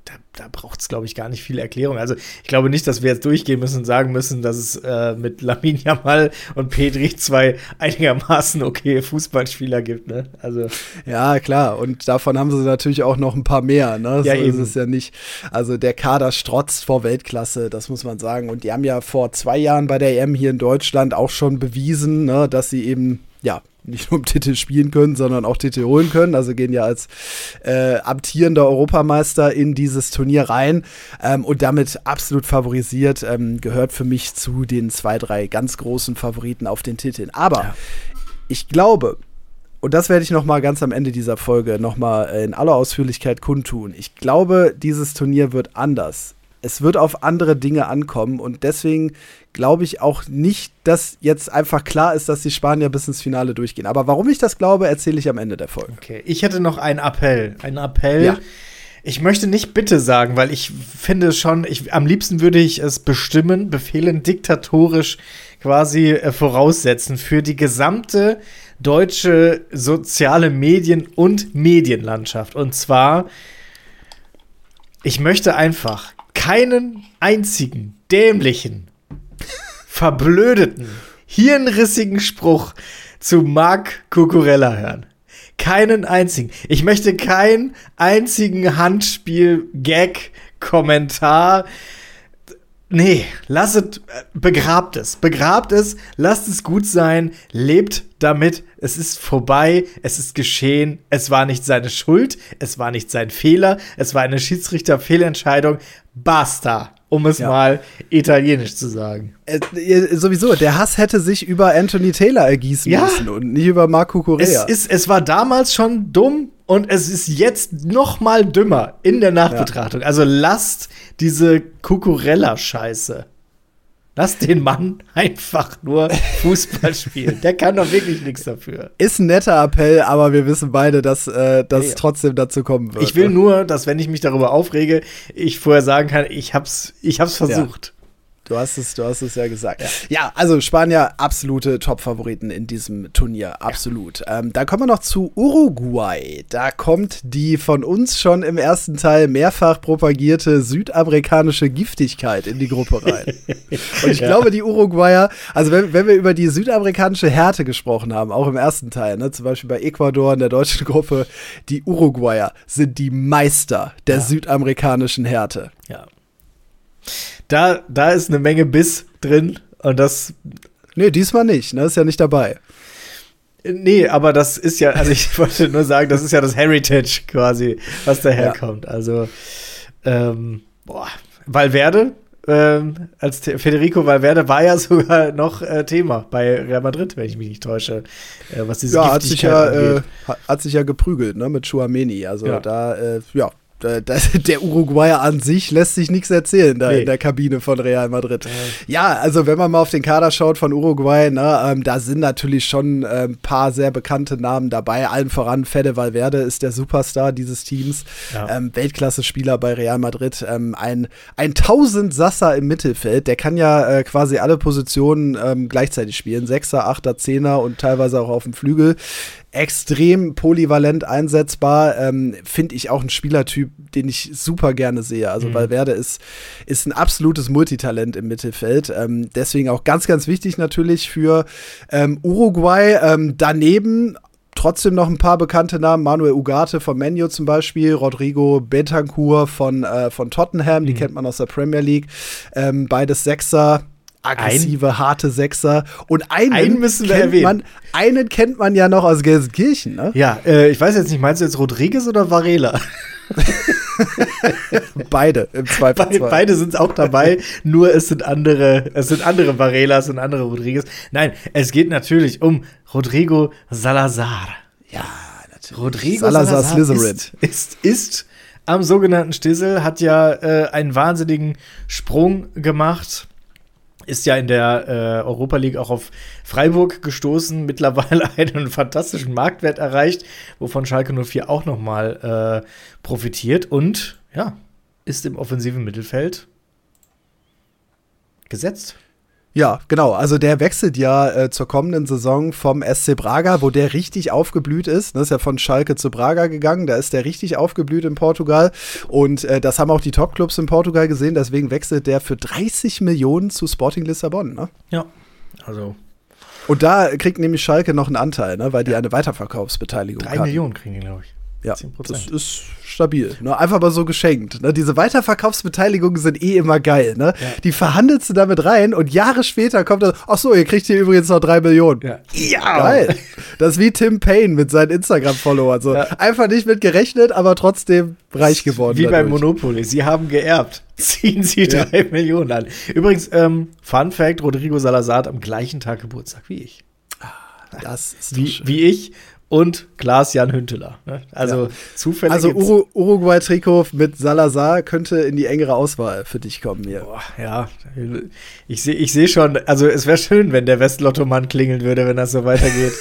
da braucht es, glaube ich, gar nicht viel Erklärung. Also ich glaube nicht, dass wir jetzt durchgehen müssen und sagen müssen, dass es mit Lamine Yamal und Pedri 2 einigermaßen okay Fußballspieler gibt. Ne? Also ja, klar. Und davon haben sie natürlich auch noch ein paar mehr. Ne? Ja, so eben. ist es ja nicht. Also der Kader strotzt vor Weltklasse, das muss man sagen. Und die haben ja vor 2 Jahren bei der EM hier in Deutschland auch schon bewiesen, ne, dass sie eben, ja, nicht nur im Titel spielen können, sondern auch Titel holen können. Also gehen ja als amtierender Europameister in dieses Turnier rein und damit absolut favorisiert, gehört für mich zu den 2, 3 ganz großen Favoriten auf den Titeln. Aber ich glaube, und das werde ich noch mal ganz am Ende dieser Folge noch mal in aller Ausführlichkeit kundtun, ich glaube, dieses Turnier wird anders. Es wird auf andere Dinge ankommen und deswegen glaube ich auch nicht, dass jetzt einfach klar ist, dass die Spanier bis ins Finale durchgehen. Aber warum ich das glaube, erzähle ich am Ende der Folge. okay, ich hätte noch einen Appell. Ja. Ich möchte nicht bitte sagen, weil ich finde schon, am liebsten würde ich es bestimmen, befehlen, diktatorisch quasi voraussetzen für die gesamte deutsche soziale Medien- und Medienlandschaft. Und zwar, ich möchte einfach keinen einzigen dämlichen, verblödeten, hirnrissigen Spruch zu Marc Cucurella hören. Keinen einzigen. Ich möchte keinen einzigen Handspiel-Gag, Kommentar. Nee, begrabt es, lasst es gut sein, lebt damit, es ist vorbei, es ist geschehen, es war nicht seine Schuld, es war nicht sein Fehler, es war eine Schiedsrichter-Fehlentscheidung, basta, um es mal italienisch zu sagen. Sowieso, der Hass hätte sich über Anthony Taylor ergießen müssen und nicht über Marc Cucurella. Es war damals schon dumm und es ist jetzt noch mal dümmer in der Nachbetrachtung. Also lasst diese Cucurella-Scheiße. Lasst den Mann einfach nur Fußball spielen. Der kann doch wirklich nichts dafür. Ist ein netter Appell, aber wir wissen beide, dass es trotzdem dazu kommen wird. Ich will nur, dass, wenn ich mich darüber aufrege, ich vorher sagen kann, ich hab's versucht. Du hast es ja gesagt. Ja, also Spanier, absolute Top-Favoriten in diesem Turnier, absolut. Da kommen wir noch zu Uruguay. Da kommt die von uns schon im ersten Teil mehrfach propagierte südamerikanische Giftigkeit in die Gruppe rein. Und ich glaube, die Uruguayer, also wenn wir über die südamerikanische Härte gesprochen haben, auch im ersten Teil, ne, zum Beispiel bei Ecuador in der deutschen Gruppe, die Uruguayer sind die Meister der südamerikanischen Härte. Ja. Da ist eine Menge Biss drin und das. Nee, diesmal nicht, ne? Ist ja nicht dabei. Nee, aber das ist ja, also ich wollte nur sagen, das ist ja das Heritage quasi, was daherkommt. Also, Valverde, Federico Valverde war ja sogar noch Thema bei Real Madrid, wenn ich mich nicht täusche, was diese Giftigkeit angeht. Hat sich ja geprügelt, ne, mit Tchouaméni. Also der Uruguayer an sich lässt sich nichts erzählen da in der Kabine von Real Madrid. Ja, also wenn man mal auf den Kader schaut von Uruguay, ne, da sind natürlich schon ein paar sehr bekannte Namen dabei. Allen voran Fede Valverde ist der Superstar dieses Teams. Weltklasse-Spieler bei Real Madrid. Ein Tausendsasser im Mittelfeld. Der kann ja quasi alle Positionen gleichzeitig spielen. Sechser, Achter, Zehner und teilweise auch auf dem Flügel. Extrem polyvalent einsetzbar, finde ich auch ein Spielertyp, den ich super gerne sehe. Also Valverde ist ein absolutes Multitalent im Mittelfeld. Deswegen auch ganz, ganz wichtig natürlich für Uruguay. Daneben trotzdem noch ein paar bekannte Namen. Manuel Ugarte von Man U zum Beispiel, Rodrigo Bentancur von Tottenham, die kennt man aus der Premier League. Beides Sechser. Aggressive, harte Sechser. Und einen müssen wir erwähnen. Einen kennt man ja noch aus Gelsenkirchen, ne? Ja, ich weiß jetzt nicht, meinst du jetzt Rodriguez oder Varela? Beide im Zweifelsfall. Beide sind auch dabei, nur es sind andere Varelas und andere Rodriguez. Nein, es geht natürlich um Rodrigo Salazar. Ja, natürlich. Rodrigo Salazar Slytherin ist am sogenannten Stissel, hat ja einen wahnsinnigen Sprung gemacht. Ist ja in der Europa League auch auf Freiburg gestoßen, mittlerweile einen fantastischen Marktwert erreicht, wovon Schalke 04 auch noch mal profitiert und ist im offensiven Mittelfeld gesetzt. Ja, genau. Also der wechselt ja zur kommenden Saison vom SC Braga, wo der richtig aufgeblüht ist. Das ist ja von Schalke zu Braga gegangen. Da ist der richtig aufgeblüht in Portugal. Und das haben auch die Topclubs in Portugal gesehen. Deswegen wechselt der für 30 Millionen zu Sporting Lissabon. Ne? Ja, also. Und da kriegt nämlich Schalke noch einen Anteil, ne? Weil die eine Weiterverkaufsbeteiligung haben. 3 Millionen kriegen die, glaube ich. Ja, 10%. das ist stabil. Ne? Einfach mal so geschenkt. Ne? Diese Weiterverkaufsbeteiligungen sind immer geil. Ne? Ja. Die verhandelst du damit rein und Jahre später kommt das, ach so, ihr kriegt hier übrigens noch 3 Millionen. Ja. Geil. Das ist wie Tim Payne mit seinen Instagram-Followern. So. Ja. Einfach nicht mit gerechnet, aber trotzdem reich geworden. Wie bei Monopoly. Sie haben geerbt. Ziehen Sie 3 Millionen an. Übrigens, Fun Fact, Rodrigo Salazar hat am gleichen Tag Geburtstag wie ich. Das ist wie ich. Und Klaas-Jan Hünteler. Also zufällig. Also Uruguay-Trikot mit Salazar könnte in die engere Auswahl für dich kommen hier. Boah, ja, ich seh schon, also es wäre schön, wenn der Westlottomann klingeln würde, wenn das so weitergeht.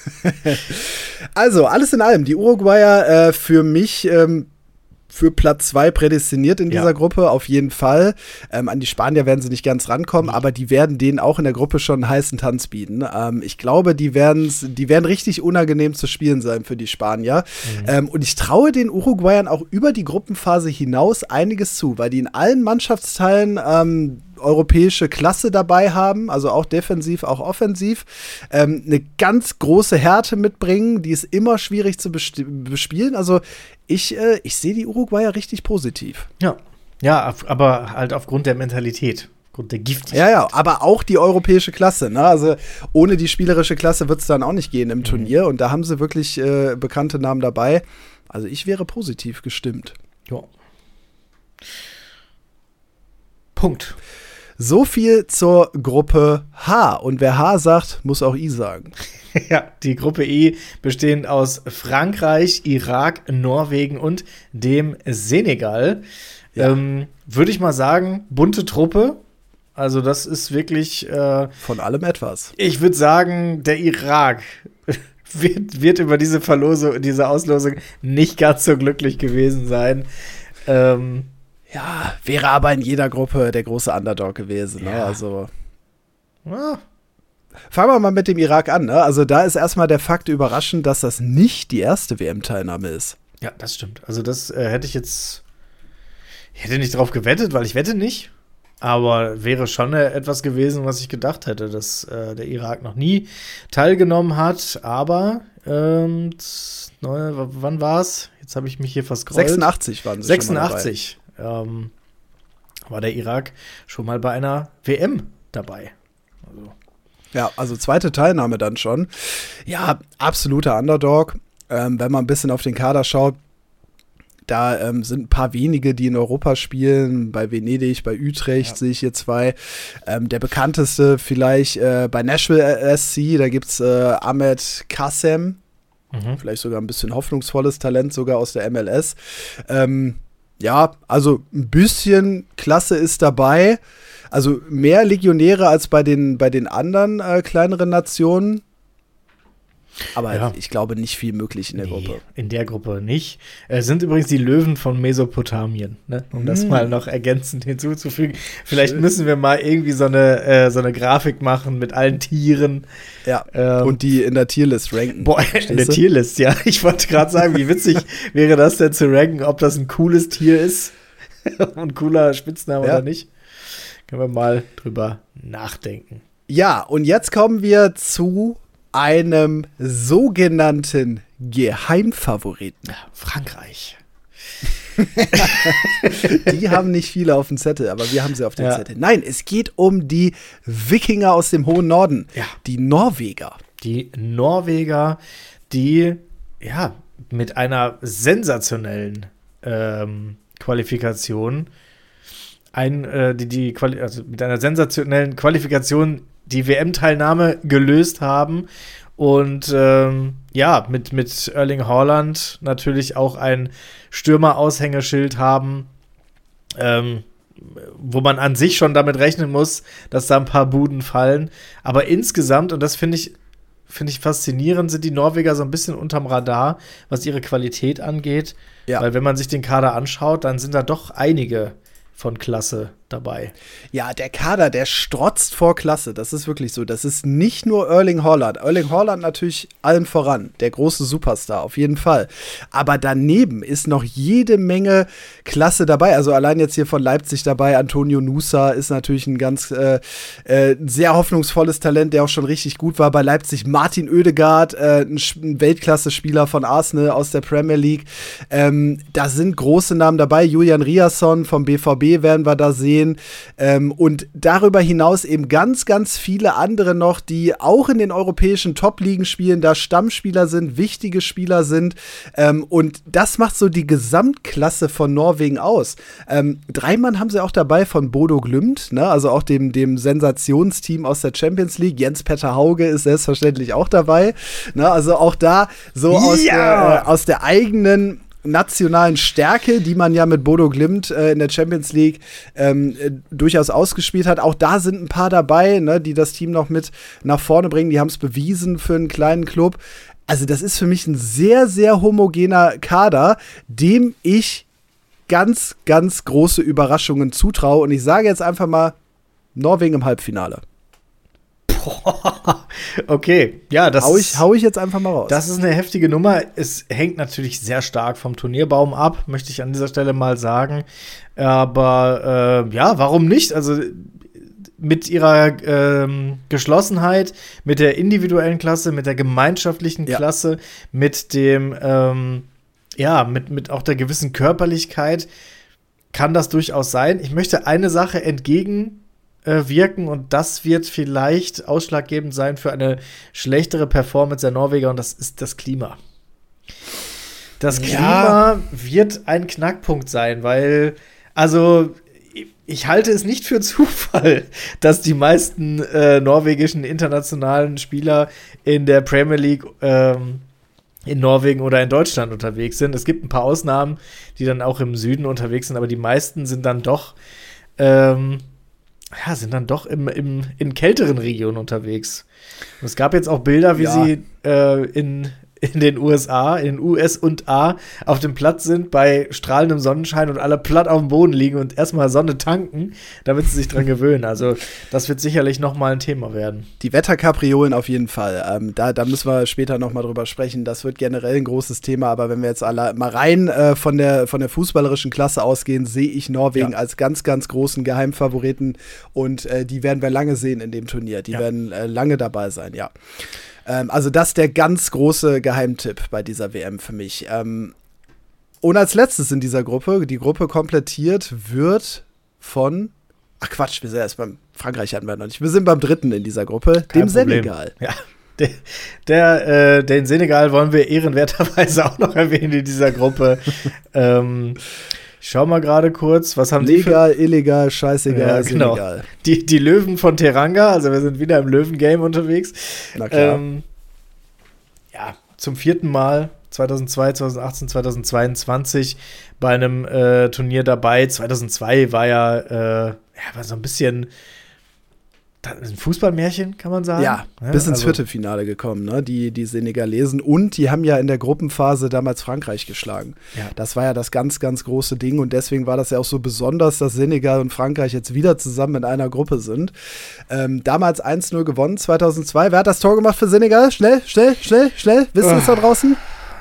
Also, alles in allem, die Uruguayer für mich für Platz 2 prädestiniert in dieser Gruppe, auf jeden Fall. An die Spanier werden sie nicht ganz rankommen, aber die werden denen auch in der Gruppe schon einen heißen Tanz bieten. Ich glaube, die werden richtig unangenehm zu spielen sein für die Spanier. Und ich traue den Uruguayern auch über die Gruppenphase hinaus einiges zu, weil die in allen Mannschaftsteilen europäische Klasse dabei haben, also auch defensiv, auch offensiv, eine ganz große Härte mitbringen, die ist immer schwierig zu bespielen. Also ich sehe die Uruguayer richtig positiv. Ja, aber halt aufgrund der Mentalität, aufgrund der Giftigkeit. Ja, aber auch die europäische Klasse. Ne? Also ohne die spielerische Klasse wird es dann auch nicht gehen im Turnier und da haben sie wirklich bekannte Namen dabei. Also ich wäre positiv gestimmt. Ja. Punkt. So viel zur Gruppe H. Und wer H sagt, muss auch I sagen. Ja, die Gruppe E bestehend aus Frankreich, Irak, Norwegen und dem Senegal. Ja. Würde ich mal sagen, bunte Truppe. Also das ist wirklich von allem etwas. Ich würde sagen, der Irak wird über diese Auslosung nicht ganz so glücklich gewesen sein. Ja, wäre aber in jeder Gruppe der große Underdog gewesen. Ja. Ne? Also. Ja. Fangen wir mal mit dem Irak an. Ne? Also da ist erstmal der Fakt überraschend, dass das nicht die erste WM-Teilnahme ist. Ja, das stimmt. Also das hätte nicht drauf gewettet, weil ich wette nicht. Aber wäre schon etwas gewesen, was ich gedacht hätte, dass der Irak noch nie teilgenommen hat. Aber wann war's? Jetzt habe ich mich hier verscrollt. 86 waren sie 86 war der Irak schon mal bei einer WM dabei. Ja, also zweite Teilnahme dann schon. Ja, absoluter Underdog. Wenn man ein bisschen auf den Kader schaut, da sind ein paar wenige, die in Europa spielen. Bei Venedig, bei Utrecht sehe ich hier 2. Der bekannteste vielleicht bei Nashville SC, da gibt es Ahmed Kassem. Vielleicht sogar ein bisschen hoffnungsvolles Talent, sogar aus der MLS. Ja, also ein bisschen Klasse ist dabei. Also mehr Legionäre als bei den anderen kleineren Nationen. Aber ich glaube, nicht viel möglich in der Gruppe. In der Gruppe nicht. Sind übrigens die Löwen von Mesopotamien, ne? Um das mal noch ergänzend hinzuzufügen. Vielleicht müssen wir mal irgendwie so eine Grafik machen mit allen Tieren. Ja, und die in der Tierlist ranken. Boah, in der Tierlist, ja. Ich wollte gerade sagen, wie witzig wäre das denn zu ranken, ob das ein cooles Tier ist und ein cooler Spitzname oder nicht. Können wir mal drüber nachdenken. Ja, und jetzt kommen wir zu einem sogenannten Geheimfavoriten. Frankreich. Die haben nicht viele auf dem Zettel, aber wir haben sie auf dem Zettel. Nein, es geht um die Wikinger aus dem hohen Norden. Ja. Die Norweger. Die Norweger, die mit einer sensationellen Qualifikation mit einer sensationellen Qualifikation die WM-Teilnahme gelöst haben und mit Erling Haaland natürlich auch ein Stürmer-Aushängeschild haben, wo man an sich schon damit rechnen muss, dass da ein paar Buden fallen. Aber insgesamt, und das finde ich faszinierend, sind die Norweger so ein bisschen unterm Radar, was ihre Qualität angeht. Ja. Weil wenn man sich den Kader anschaut, dann sind da doch einige von Klasse dabei. Ja, der Kader, der strotzt vor Klasse. Das ist wirklich so. Das ist nicht nur Erling Haaland. Erling Haaland natürlich allen voran. Der große Superstar, auf jeden Fall. Aber daneben ist noch jede Menge Klasse dabei. Also allein jetzt hier von Leipzig dabei. Antonio Nusa ist natürlich ein ganz sehr hoffnungsvolles Talent, der auch schon richtig gut war bei Leipzig. Martin Oedegaard, ein Weltklasse-Spieler von Arsenal aus der Premier League. Da sind große Namen dabei. Julian Riasson vom BVB werden wir da sehen. Und darüber hinaus eben ganz, ganz viele andere noch, die auch in den europäischen Top-Ligen spielen, da Stammspieler sind, wichtige Spieler sind. Und das macht so die Gesamtklasse von Norwegen aus. 3 Mann haben sie auch dabei von Bodo Glimt, ne? Also auch dem Sensationsteam aus der Champions League. Jens-Petter Hauge ist selbstverständlich auch dabei. Ne? Also auch da so aus der eigenen nationalen Stärke, die man ja mit Bodo Glimt in der Champions League durchaus ausgespielt hat. Auch da sind ein paar dabei, ne, die das Team noch mit nach vorne bringen. Die haben es bewiesen für einen kleinen Club. Also das ist für mich ein sehr, sehr homogener Kader, dem ich ganz, ganz große Überraschungen zutraue. Und ich sage jetzt einfach mal Norwegen im Halbfinale. Okay, ja, das hau ich jetzt einfach mal raus. Das ist eine heftige Nummer. Es hängt natürlich sehr stark vom Turnierbaum ab, möchte ich an dieser Stelle mal sagen. Aber ja, warum nicht? Also mit ihrer Geschlossenheit, mit der individuellen Klasse, mit der gemeinschaftlichen Klasse, mit dem mit auch der gewissen Körperlichkeit kann das durchaus sein. Ich möchte eine Sache entgegenwirken und das wird vielleicht ausschlaggebend sein für eine schlechtere Performance der Norweger und das ist das Klima. Das Klima wird ein Knackpunkt sein, weil, also ich halte es nicht für Zufall, dass die meisten norwegischen internationalen Spieler in der Premier League in Norwegen oder in Deutschland unterwegs sind. Es gibt ein paar Ausnahmen, die dann auch im Süden unterwegs sind, aber die meisten sind dann doch in kälteren Regionen unterwegs. Und es gab jetzt auch Bilder, wie sie in den USA, in den US&A auf dem Platz sind bei strahlendem Sonnenschein und alle platt auf dem Boden liegen und erstmal Sonne tanken, damit sie sich dran gewöhnen. Also das wird sicherlich noch mal ein Thema werden. Die Wetterkapriolen auf jeden Fall. Da müssen wir später noch mal drüber sprechen. Das wird generell ein großes Thema, aber wenn wir jetzt alle mal rein von der fußballerischen Klasse ausgehen, sehe ich Norwegen als ganz, ganz großen Geheimfavoriten und die werden wir lange sehen in dem Turnier. Die werden lange dabei sein, ja. Also das ist der ganz große Geheimtipp bei dieser WM für mich. Und als letztes in dieser Gruppe, die Gruppe komplettiert wird von, wir sind erst beim Frankreich hatten wir noch nicht. Wir sind beim dritten in dieser Gruppe, dem Senegal. Ja, den Senegal wollen wir ehrenwerterweise auch noch erwähnen in dieser Gruppe. Ich schau mal gerade kurz, was haben Legal, illegal, scheißegal, genau. Senegal. Die Löwen von Teranga, also wir sind wieder im Löwen-Game unterwegs. Na klar. Zum 4. Mal 2002, 2018, 2022 bei einem Turnier dabei. 2002 war war so ein bisschen ein Fußballmärchen, kann man sagen. Ja, bis ins Viertelfinale gekommen, ne? Die Senegalesen. Und die haben ja in der Gruppenphase damals Frankreich geschlagen. Ja. Das war ja das ganz, ganz große Ding. Und deswegen war das ja auch so besonders, dass Senegal und Frankreich jetzt wieder zusammen in einer Gruppe sind. Damals 1-0 gewonnen, 2002. Wer hat das Tor gemacht für Senegal? Schnell. Wisst ihr es da draußen?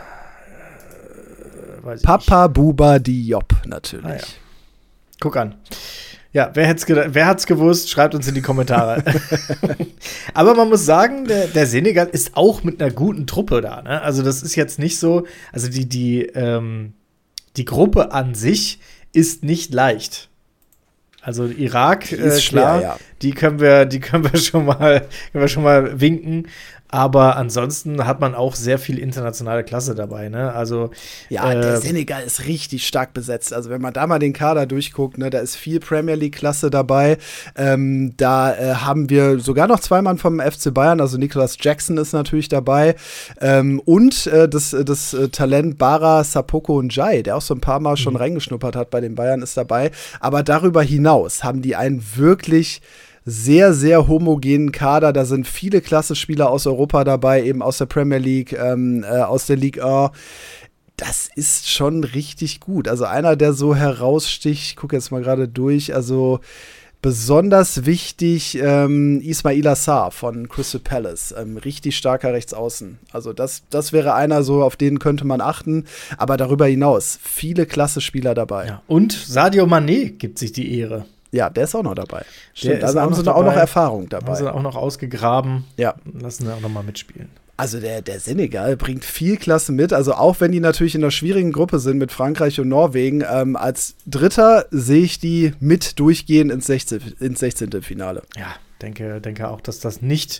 Papa Bouba Diop, natürlich. Ah, ja. Guck an. Ja, wer hat's gewusst? Schreibt uns in die Kommentare. Aber man muss sagen, der Senegal ist auch mit einer guten Truppe da. Ne? Also das ist jetzt nicht so, also die Gruppe an sich ist nicht leicht. Also Irak, ist schwer, klar, die können wir schon mal winken. Aber ansonsten hat man auch sehr viel internationale Klasse dabei, ne? Also der Senegal ist richtig stark besetzt. Also wenn man da mal den Kader durchguckt, ne, da ist viel Premier League Klasse dabei. Da haben wir sogar noch 2 Mann vom FC Bayern, also Nicolas Jackson ist natürlich dabei. Und das Talent Bara Sapoko Ndiaye, der auch so ein paar Mal schon reingeschnuppert hat bei den Bayern, ist dabei. Aber darüber hinaus haben die einen wirklich sehr, sehr homogenen Kader. Da sind viele Klasse-Spieler aus Europa dabei, eben aus der Premier League, aus der Ligue 1. das ist schon richtig gut. Also einer, der so heraussticht, ich gucke jetzt mal gerade durch, also besonders wichtig, Ismaila Sarr von Crystal Palace. Richtig starker Rechtsaußen. Also das wäre einer, so auf den könnte man achten. Aber darüber hinaus, viele klasse Spieler dabei. Ja. Und Sadio Mané gibt sich die Ehre. Ja, der ist auch noch dabei. Stimmt, also haben sie auch noch Erfahrung dabei. Haben sie auch noch ausgegraben. Ja. Lassen sie auch noch mal mitspielen. Also der Senegal bringt viel Klasse mit, also auch wenn die natürlich in einer schwierigen Gruppe sind mit Frankreich und Norwegen, als Dritter sehe ich die mit durchgehen ins 16. Finale. Ja, denke auch, dass das nicht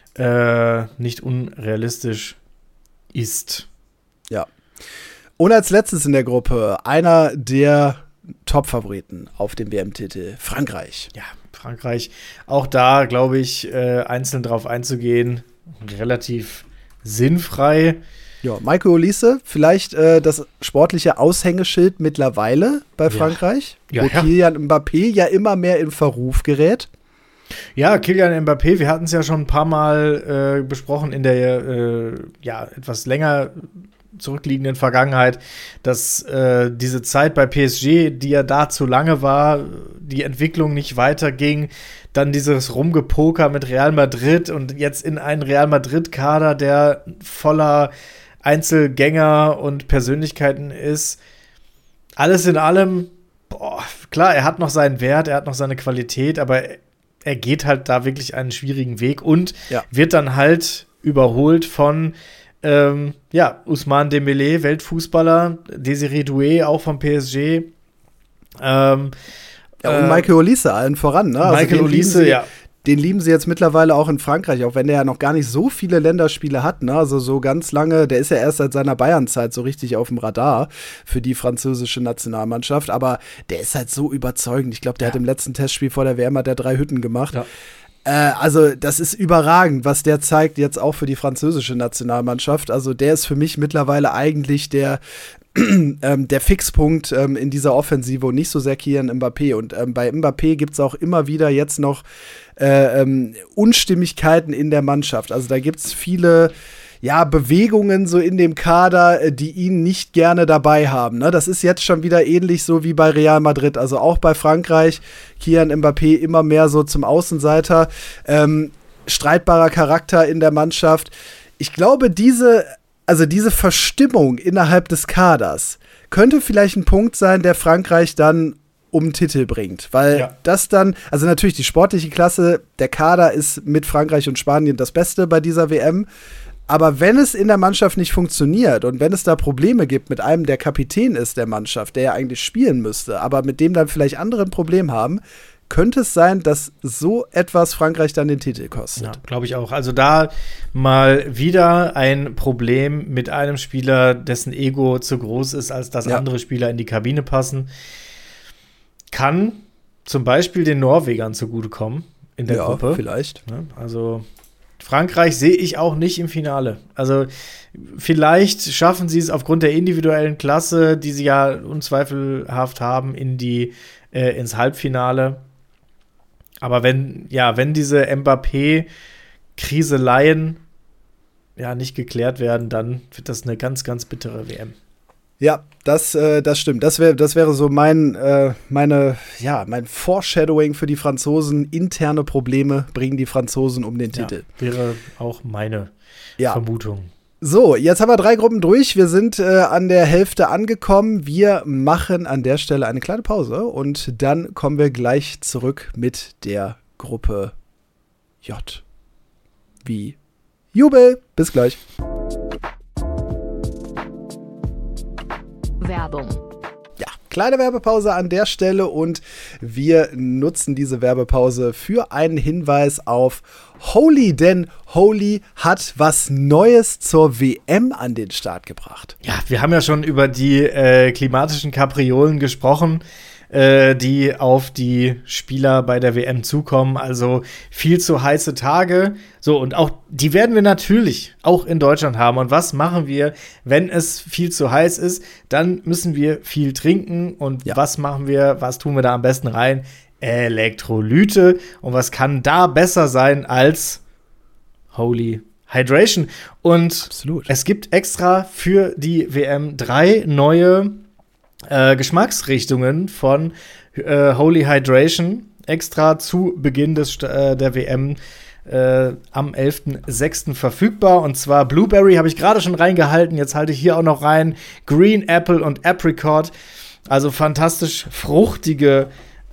unrealistisch ist. Ja. Und als letztes in der Gruppe einer der Top-Favoriten auf dem WM-Titel, Frankreich. Ja, Frankreich. Auch da, glaube ich, einzeln drauf einzugehen, relativ sinnfrei. Ja, Michael Olise, vielleicht das sportliche Aushängeschild mittlerweile bei Frankreich, wo Kylian Mbappé ja immer mehr in Verruf gerät. Ja, Kylian Mbappé, wir hatten es ja schon ein paar Mal besprochen in der etwas länger zurückliegenden Vergangenheit, dass diese Zeit bei PSG, die ja da zu lange war, die Entwicklung nicht weiterging, dann dieses Rumgepoker mit Real Madrid und jetzt in einen Real Madrid-Kader, der voller Einzelgänger und Persönlichkeiten ist. Alles in allem, klar, er hat noch seinen Wert, er hat noch seine Qualität, aber er geht halt da wirklich einen schwierigen Weg und wird dann halt überholt von Ousmane Dembélé, Weltfußballer, Désiré Doué, auch vom PSG. Und Michael Olise allen voran. Ne? Michael Olise, Den lieben sie jetzt mittlerweile auch in Frankreich, auch wenn der ja noch gar nicht so viele Länderspiele hat. Ne? Also so ganz lange, der ist ja erst seit seiner Bayern-Zeit so richtig auf dem Radar für die französische Nationalmannschaft. Aber der ist halt so überzeugend. Ich glaube, der hat im letzten Testspiel vor der WM 3 Hütten gemacht. Ja. Also das ist überragend, was der zeigt jetzt auch für die französische Nationalmannschaft. Also der ist für mich mittlerweile eigentlich der Fixpunkt in dieser Offensive und nicht so sehr Kylian Mbappé. Und bei Mbappé gibt es auch immer wieder jetzt noch Unstimmigkeiten in der Mannschaft. Also da gibt es viele Bewegungen so in dem Kader, die ihn nicht gerne dabei haben. Ne? Das ist jetzt schon wieder ähnlich so wie bei Real Madrid. Also auch bei Frankreich, Kylian Mbappé immer mehr so zum Außenseiter. Streitbarer Charakter in der Mannschaft. Ich glaube, diese Verstimmung innerhalb des Kaders könnte vielleicht ein Punkt sein, der Frankreich dann um den Titel bringt. Weil das dann, also natürlich die sportliche Klasse, der Kader ist mit Frankreich und Spanien das Beste bei dieser WM. Aber wenn es in der Mannschaft nicht funktioniert und wenn es da Probleme gibt mit einem, der Kapitän ist der Mannschaft, der ja eigentlich spielen müsste, aber mit dem dann vielleicht andere ein Problem haben, könnte es sein, dass so etwas Frankreich dann den Titel kostet. Ja, glaube ich auch. Also da mal wieder ein Problem mit einem Spieler, dessen Ego zu groß ist, als dass andere Spieler in die Kabine passen. Kann zum Beispiel den Norwegern zugutekommen in der Gruppe. Vielleicht. Ja, also Frankreich sehe ich auch nicht im Finale. Also vielleicht schaffen sie es aufgrund der individuellen Klasse, die sie ja unzweifelhaft haben, ins Halbfinale. Aber wenn diese Mbappé-Kriseleien nicht geklärt werden, dann wird das eine ganz, ganz bittere WM. Ja, das stimmt. Das wäre so mein Foreshadowing für die Franzosen. Interne Probleme bringen die Franzosen um den Titel. Wäre auch meine Vermutung. So, jetzt haben wir 3 Gruppen durch. Wir sind an der Hälfte angekommen. Wir machen an der Stelle eine kleine Pause und dann kommen wir gleich zurück mit der Gruppe J. Wie Jubel. Bis gleich. Werbung. Ja, kleine Werbepause an der Stelle und wir nutzen diese Werbepause für einen Hinweis auf Holy, denn Holy hat was Neues zur WM an den Start gebracht. Ja, wir haben ja schon über die klimatischen Kapriolen gesprochen, die auf die Spieler bei der WM zukommen. Also viel zu heiße Tage. So, und auch die werden wir natürlich auch in Deutschland haben. Und was machen wir, wenn es viel zu heiß ist? Dann müssen wir viel trinken. Und was machen wir? Was tun wir da am besten rein? Elektrolyte. Und was kann da besser sein als Holy Hydration. Und Absolut. es gibt extra für die WM 3 neue Geschmacksrichtungen von Holy Hydration. Extra zu Beginn der WM am 11.06. verfügbar. Und zwar Blueberry habe ich gerade schon reingehalten. Jetzt halte ich hier auch noch rein. Green Apple und Apricot. Also fantastisch fruchtige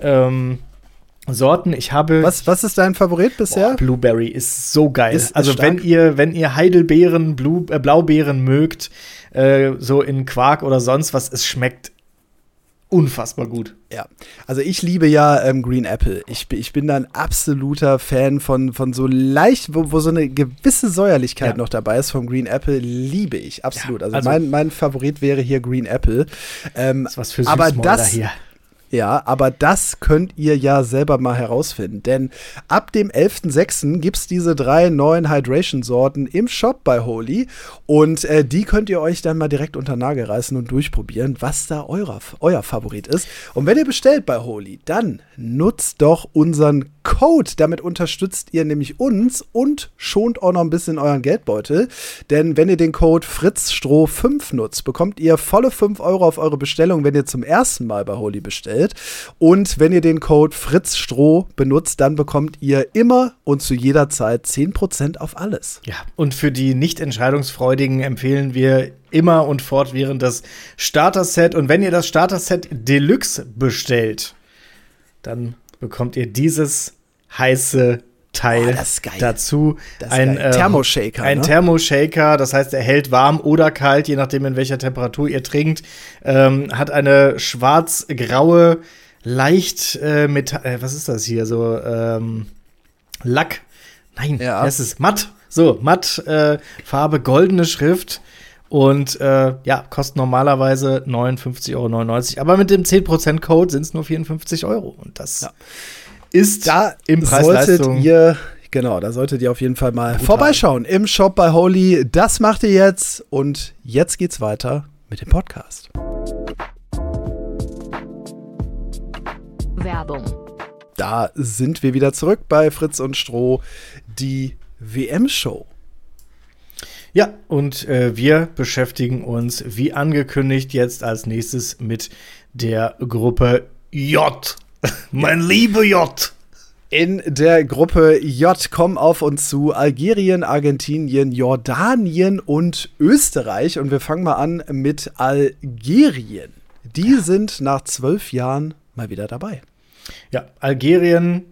Sorten. Ich habe. Was ist dein Favorit bisher? Blueberry ist so geil. Ist also stark. wenn ihr Heidelbeeren, Blaubeeren mögt, so in Quark oder sonst was, es schmeckt unfassbar gut. Ja, also ich liebe ja Green Apple. Ich bin da ein absoluter Fan von so leicht, wo so eine gewisse Säuerlichkeit noch dabei ist vom Green Apple, liebe ich, absolut. Ja, also mein Favorit wäre hier Green Apple. Das ist was für aber Süßmäuler das hier. Ja, aber das könnt ihr ja selber mal herausfinden, denn ab dem 11.06. gibt es diese 3 neuen Hydration-Sorten im Shop bei Holy und die könnt ihr euch dann mal direkt unter den Nagel reißen und durchprobieren, was da euer Favorit ist. Und wenn ihr bestellt bei Holy, dann nutzt doch unseren Code, damit unterstützt ihr nämlich uns und schont auch noch ein bisschen euren Geldbeutel, denn wenn ihr den Code FritzStroh5 nutzt, bekommt ihr volle 5 € auf eure Bestellung, wenn ihr zum ersten Mal bei Holy bestellt. Und wenn ihr den Code FritzStroh benutzt, dann bekommt ihr immer und zu jeder Zeit 10% auf alles. Ja, und für die Nicht-Entscheidungsfreudigen empfehlen wir immer und fortwährend das Starter-Set. Und wenn ihr das Starter-Set Deluxe bestellt, dann bekommt ihr dieses heiße Teil das ist geil. Dazu. Das ist geil. Thermoshaker. Ein Thermoshaker, das heißt, er hält warm oder kalt, je nachdem, in welcher Temperatur ihr trinkt. Hat eine schwarz-graue, leicht was ist das hier? So Lack. Nein, das ist matt. So, matt, Farbe, goldene Schrift. Und kostet normalerweise 59,99 €. Aber mit dem 10% Code sind es nur 54 €. Und das ist da im Preis-Leistung. Da solltet ihr auf jeden Fall mal vorbeischauen im Shop bei Holy. Das macht ihr jetzt. Und jetzt geht's weiter mit dem Podcast. Werbung. Da sind wir wieder zurück bei Fritz und Stroh, die WM-Show. Ja, und wir beschäftigen uns, wie angekündigt, jetzt als nächstes mit der Gruppe J. Mein lieber J. In der Gruppe J kommen auf uns zu Algerien, Argentinien, Jordanien und Österreich. Und wir fangen mal an mit Algerien. Die sind nach 12 Jahren mal wieder dabei. Ja, Algerien,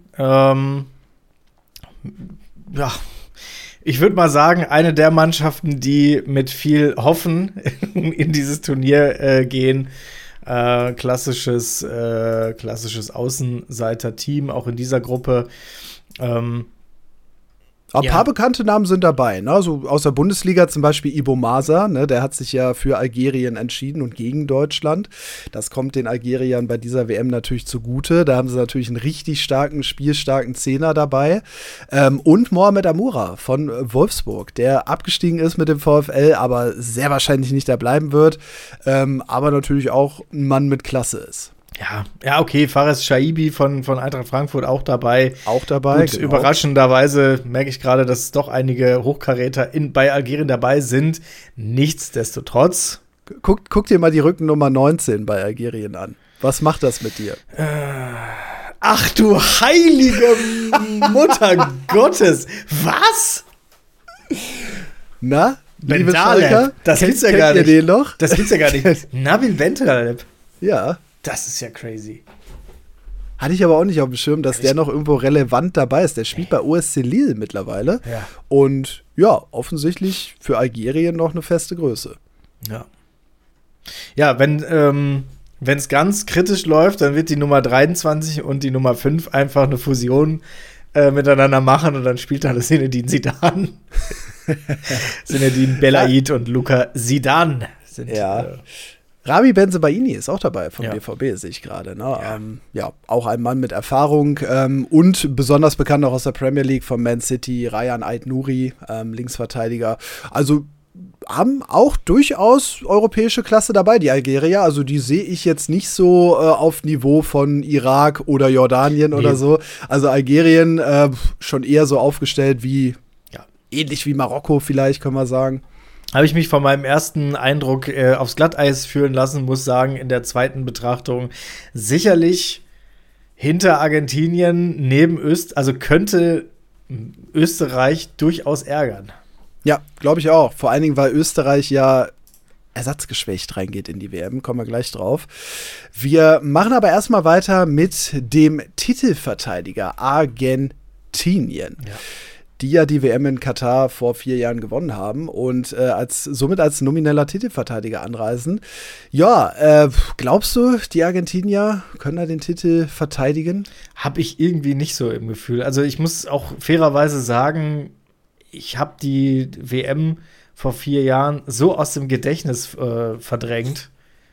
ich würde mal sagen, eine der Mannschaften, die mit viel Hoffen in dieses Turnier gehen. Klassisches Außenseiter-Team, auch in dieser Gruppe. Ein paar bekannte Namen sind dabei, ne? So aus der Bundesliga zum Beispiel Ibo Masa, ne? Der hat sich ja für Algerien entschieden und gegen Deutschland. Das kommt den Algeriern bei dieser WM natürlich zugute. Da haben sie natürlich einen richtig spielstarken Zehner dabei. Und Mohamed Amoura von Wolfsburg, der abgestiegen ist mit dem VfL, aber sehr wahrscheinlich nicht da bleiben wird. Aber natürlich auch ein Mann mit Klasse ist. Ja, okay, Fares Shaibi von Eintracht Frankfurt auch dabei. Auch dabei, Gut, überraschenderweise merke ich gerade, dass doch einige Hochkaräter bei Algerien dabei sind. Nichtsdestotrotz. Guck dir mal die Rückennummer 19 bei Algerien an. Was macht das mit dir? Ach du heilige Mutter Gottes. Was? Na, liebe Bentaleb. Schalker, Das gibt's ja gar kennt nicht. ihr den noch? Das gibt's ja gar nicht. Nabil Bentaleb. Ja. Das ist ja crazy. Hatte ich aber auch nicht auf dem Schirm, dass der noch irgendwo relevant dabei ist. Der spielt bei OSC Lille mittlerweile. Ja. Und ja, offensichtlich für Algerien noch eine feste Größe. Ja. Ja, wenn es ganz kritisch läuft, dann wird die Nummer 23 und die Nummer 5 einfach eine Fusion miteinander machen und dann spielt da Zinedine Zidane. Zinedine Belaid und Luka Zidane sind Rami Bensebaini ist auch dabei vom BVB, sehe ich gerade. Ne? Auch ein Mann mit Erfahrung und besonders bekannt auch aus der Premier League von Man City, Rayan Ait-Nouri, Linksverteidiger. Also haben auch durchaus europäische Klasse dabei, die Algerier. Also die sehe ich jetzt nicht so auf Niveau von Irak oder Jordanien oder so. Also Algerien schon eher so aufgestellt wie ähnlich wie Marokko vielleicht, können wir sagen. Habe ich mich von meinem ersten Eindruck aufs Glatteis führen lassen, muss sagen, in der zweiten Betrachtung sicherlich hinter Argentinien, neben also könnte Österreich durchaus ärgern. Ja, glaube ich auch. Vor allen Dingen, weil Österreich ja ersatzgeschwächt reingeht in die WM. Kommen wir gleich drauf. Wir machen aber erstmal weiter mit dem Titelverteidiger Argentinien. Ja. Die ja die WM in Katar vor 4 Jahren gewonnen haben und somit als nomineller Titelverteidiger anreisen. Ja, glaubst du, die Argentinier können da den Titel verteidigen? Habe ich irgendwie nicht so im Gefühl. Also ich muss auch fairerweise sagen, ich habe die WM vor 4 Jahren so aus dem Gedächtnis verdrängt,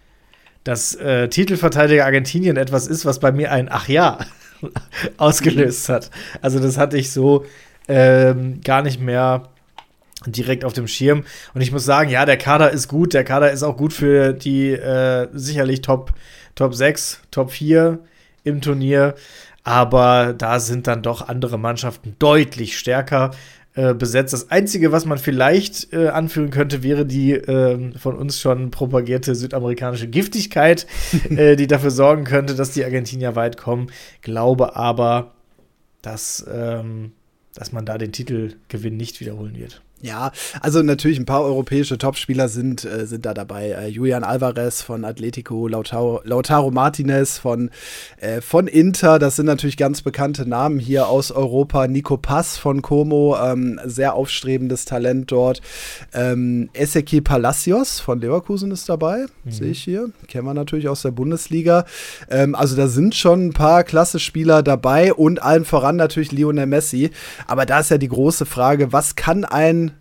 dass Titelverteidiger Argentinien etwas ist, was bei mir ein Ach ja ausgelöst hat. Also das hatte ich so gar nicht mehr direkt auf dem Schirm. Und ich muss sagen, ja, der Kader ist gut. Der Kader ist auch gut für die sicherlich Top 6, Top 4 im Turnier. Aber da sind dann doch andere Mannschaften deutlich stärker besetzt. Das Einzige, was man vielleicht anführen könnte, wäre die von uns schon propagierte südamerikanische Giftigkeit, die dafür sorgen könnte, dass die Argentinier weit kommen. Glaube aber, dass man da den Titelgewinn nicht wiederholen wird. Ja, also natürlich ein paar europäische Topspieler sind da dabei. Julian Alvarez von Atletico, Lautaro Martinez von Inter, das sind natürlich ganz bekannte Namen hier aus Europa. Nico Paz von Como, sehr aufstrebendes Talent dort. Ezequiel Palacios von Leverkusen ist dabei, sehe ich hier. Kennen wir natürlich aus der Bundesliga. Also da sind schon ein paar klasse Spieler dabei und allen voran natürlich Lionel Messi. Aber da ist ja die große Frage, was kann ein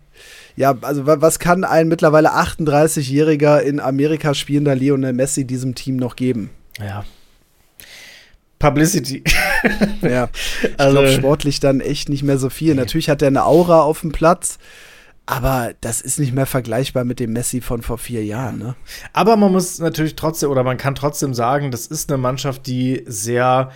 mittlerweile 38-jähriger in Amerika spielender Lionel Messi diesem Team noch geben? Ja. Publicity. Ja, ich glaube sportlich dann echt nicht mehr so viel. Natürlich hat er eine Aura auf dem Platz, aber das ist nicht mehr vergleichbar mit dem Messi von vor 4 Jahren. Ne? Aber man muss natürlich trotzdem, oder man kann trotzdem sagen, das ist eine Mannschaft, die sehr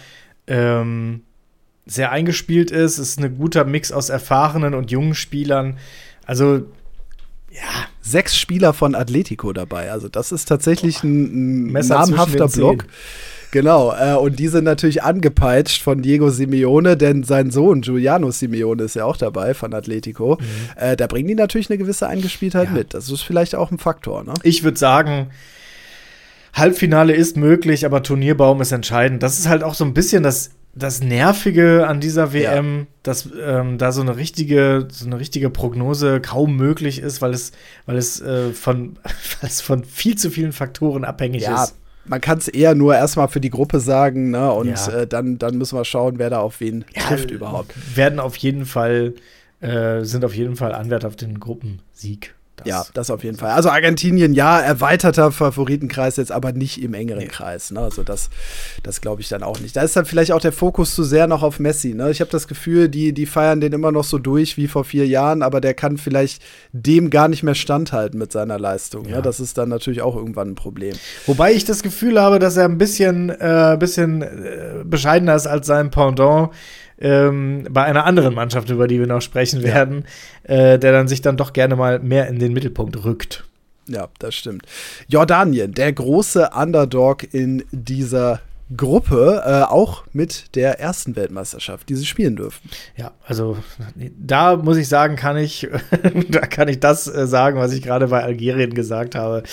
eingespielt ist. Es ist ein guter Mix aus erfahrenen und jungen Spielern. Also, ja. 6 Spieler von Atletico dabei. Also, das ist tatsächlich ein namhafter Block. Genau. Und die sind natürlich angepeitscht von Diego Simeone, denn sein Sohn Giuliano Simeone ist ja auch dabei von Atletico. Da bringen die natürlich eine gewisse Eingespieltheit mit. Das ist vielleicht auch ein Faktor. Ne? Ich würde sagen, Halbfinale ist möglich, aber Turnierbaum ist entscheidend. Das ist halt auch so ein bisschen das Nervige an dieser WM, dass da so eine richtige Prognose kaum möglich ist, weil es von viel zu vielen Faktoren abhängig ist. Man kann es eher nur erstmal für die Gruppe sagen, ne? Und dann müssen wir schauen, wer da auf wen trifft überhaupt. Sind auf jeden Fall Anwärter auf den Gruppensieg. Das auf jeden Fall. Also Argentinien, erweiterter Favoritenkreis, jetzt aber nicht im engeren Kreis. Ne? Also das glaube ich dann auch nicht. Da ist dann vielleicht auch der Fokus zu sehr noch auf Messi. Ne? Ich habe das Gefühl, die feiern den immer noch so durch wie vor 4 Jahren, aber der kann vielleicht dem gar nicht mehr standhalten mit seiner Leistung. Ja. Ne? Das ist dann natürlich auch irgendwann ein Problem. Wobei ich das Gefühl habe, dass er ein bisschen bescheidener ist als sein Pendant bei einer anderen Mannschaft, über die wir noch sprechen werden, der dann sich dann doch gerne mal mehr in den Mittelpunkt rückt. Ja, das stimmt. Jordanien, der große Underdog in dieser Gruppe, auch mit der ersten Weltmeisterschaft, die sie spielen dürfen. Ja, also da muss ich sagen, kann ich das sagen, was ich gerade bei Algerien gesagt habe.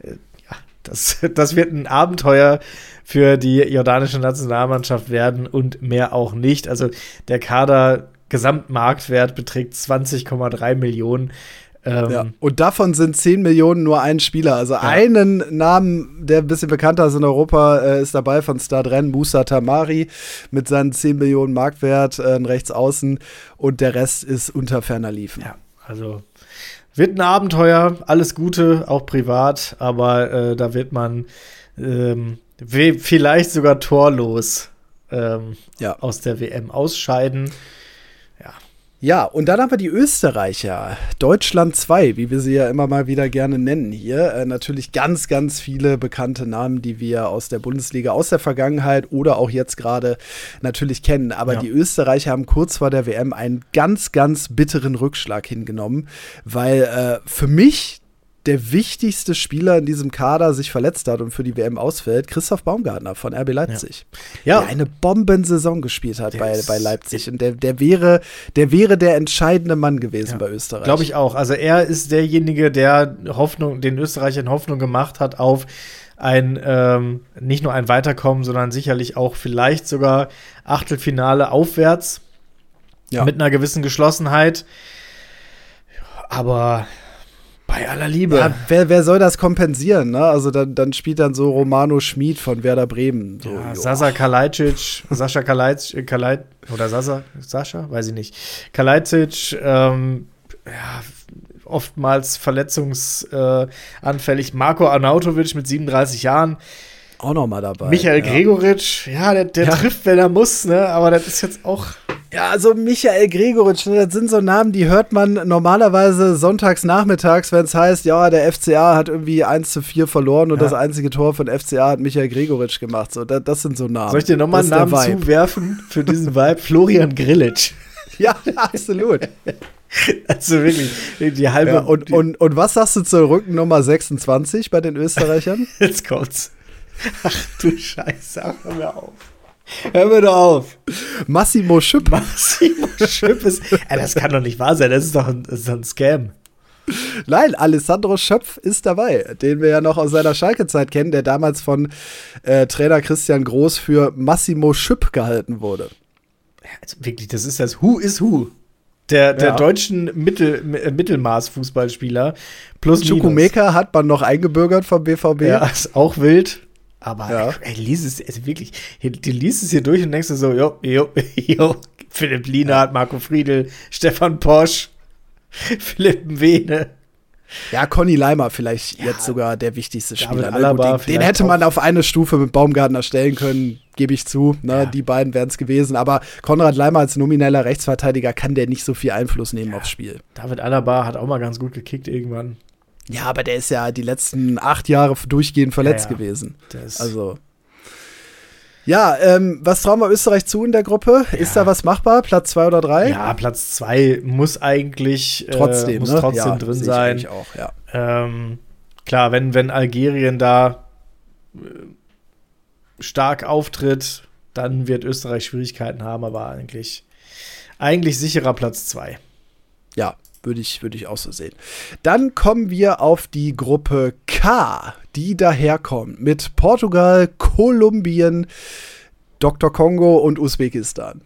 Das wird ein Abenteuer für die jordanische Nationalmannschaft werden und mehr auch nicht. Also der Kader-Gesamtmarktwert beträgt 20,3 Millionen. Und davon sind 10 Millionen nur ein Spieler. Also einen Namen, der ein bisschen bekannter ist in Europa, ist dabei von Stade Rennes, Moussa Tamari, mit seinen 10 Millionen Marktwert, Rechtsaußen. Und der Rest ist unter ferner Liefen. Ja, also wird ein Abenteuer, alles Gute, auch privat, aber da wird man vielleicht sogar torlos aus der WM ausscheiden. Ja. Ja, und dann haben wir die Österreicher, Deutschland 2, wie wir sie ja immer mal wieder gerne nennen hier. Natürlich ganz, ganz viele bekannte Namen, die wir aus der Bundesliga, aus der Vergangenheit oder auch jetzt gerade natürlich kennen. Aber die Österreicher haben kurz vor der WM einen ganz, ganz bitteren Rückschlag hingenommen, weil für mich der wichtigste Spieler in diesem Kader sich verletzt hat und für die WM ausfällt, Christoph Baumgartner von RB Leipzig. Ja. Der eine Bombensaison gespielt hat bei Leipzig. Und der wäre der entscheidende Mann gewesen bei Österreich. Glaube ich auch. Also er ist derjenige, der den Österreichern Hoffnung gemacht hat auf nicht nur ein Weiterkommen, sondern sicherlich auch vielleicht sogar Achtelfinale aufwärts mit einer gewissen Geschlossenheit. Aber bei aller Liebe. Ja, wer soll das kompensieren, ne? Also dann spielt dann so Romano Schmid von Werder Bremen. So, Sascha Kalajdzic, oder Sascha, weiß ich nicht. Kalajdzic, oftmals verletzungsanfällig. Marko Arnautovic mit 37 Jahren. Auch noch mal dabei. Michael Gregoritsch, der trifft, wenn er muss, ne? Aber das ist jetzt auch. Ja, also Michael Gregoritsch, das sind so Namen, die hört man normalerweise sonntags nachmittags, wenn es heißt, ja, der FCA hat irgendwie 1:4 verloren und das einzige Tor von FCA hat Michael Gregoritsch gemacht. So, das sind so Namen. Soll ich dir nochmal einen Namen zuwerfen für diesen Vibe? Florian Grillitsch. Ja, absolut. Also wirklich, die halbe. Ja, und was sagst du zur Rückennummer 26 bei den Österreichern? Jetzt kommt's. Ach du Scheiße, hör mir auf. Hör mir doch auf. Massimo Schüpp. ist. Das kann doch nicht wahr sein. Das ist doch ein Scam. Nein, Alessandro Schöpf ist dabei, den wir ja noch aus seiner Schalke-Zeit kennen, der damals von Trainer Christian Groß für Massimo Schüpp gehalten wurde. Also wirklich, das ist das Who is Who der deutschen Mittelmaß-Fußballspieler. Plus Chukwuemeka hat man noch eingebürgert vom BVB. Ja, ist auch wild. Aber lies es wirklich, du liest es hier durch und denkst du so, jo, Philipp Lienhardt, Marco Friedl, Stefan Posch, Philipp Mwene. Ja, Conny Leimer vielleicht jetzt sogar der wichtigste Spieler. Alaba, den hätte man auf eine Stufe mit Baumgartner stellen können, gebe ich zu. Ne? Die beiden wären es gewesen. Aber Konrad Leimer als nomineller Rechtsverteidiger kann der nicht so viel Einfluss nehmen aufs Spiel. David Alaba hat auch mal ganz gut gekickt irgendwann. Ja, aber der ist ja die letzten 8 Jahre durchgehend verletzt gewesen. Also. Ja, was trauen wir Österreich zu in der Gruppe? Ja. Ist da was machbar? Platz 2 oder 3? Ja, Platz 2 muss eigentlich trotzdem drin sein. Ich auch, ja. Klar, wenn Algerien da stark auftritt, dann wird Österreich Schwierigkeiten haben, aber eigentlich sicherer Platz 2. Ja, würde ich auch so sehen. Dann kommen wir auf die Gruppe K, die daherkommt mit Portugal, Kolumbien, Dr. Kongo und Usbekistan.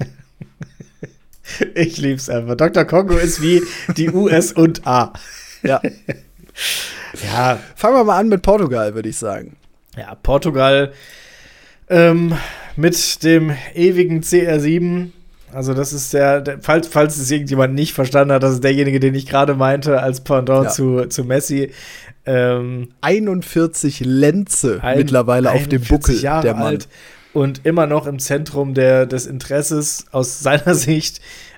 Ich lieb's einfach. Dr. Kongo ist wie die US und A. Ja. Fangen wir mal an mit Portugal, würde ich sagen. Ja, Portugal mit dem ewigen CR7. Also das ist falls es irgendjemand nicht verstanden hat, das ist derjenige, den ich gerade meinte, als Pendant zu Messi. 41 Lenze mittlerweile auf dem Buckel, Jahre der Mann. Alt und immer noch im Zentrum des Interesses aus seiner Sicht.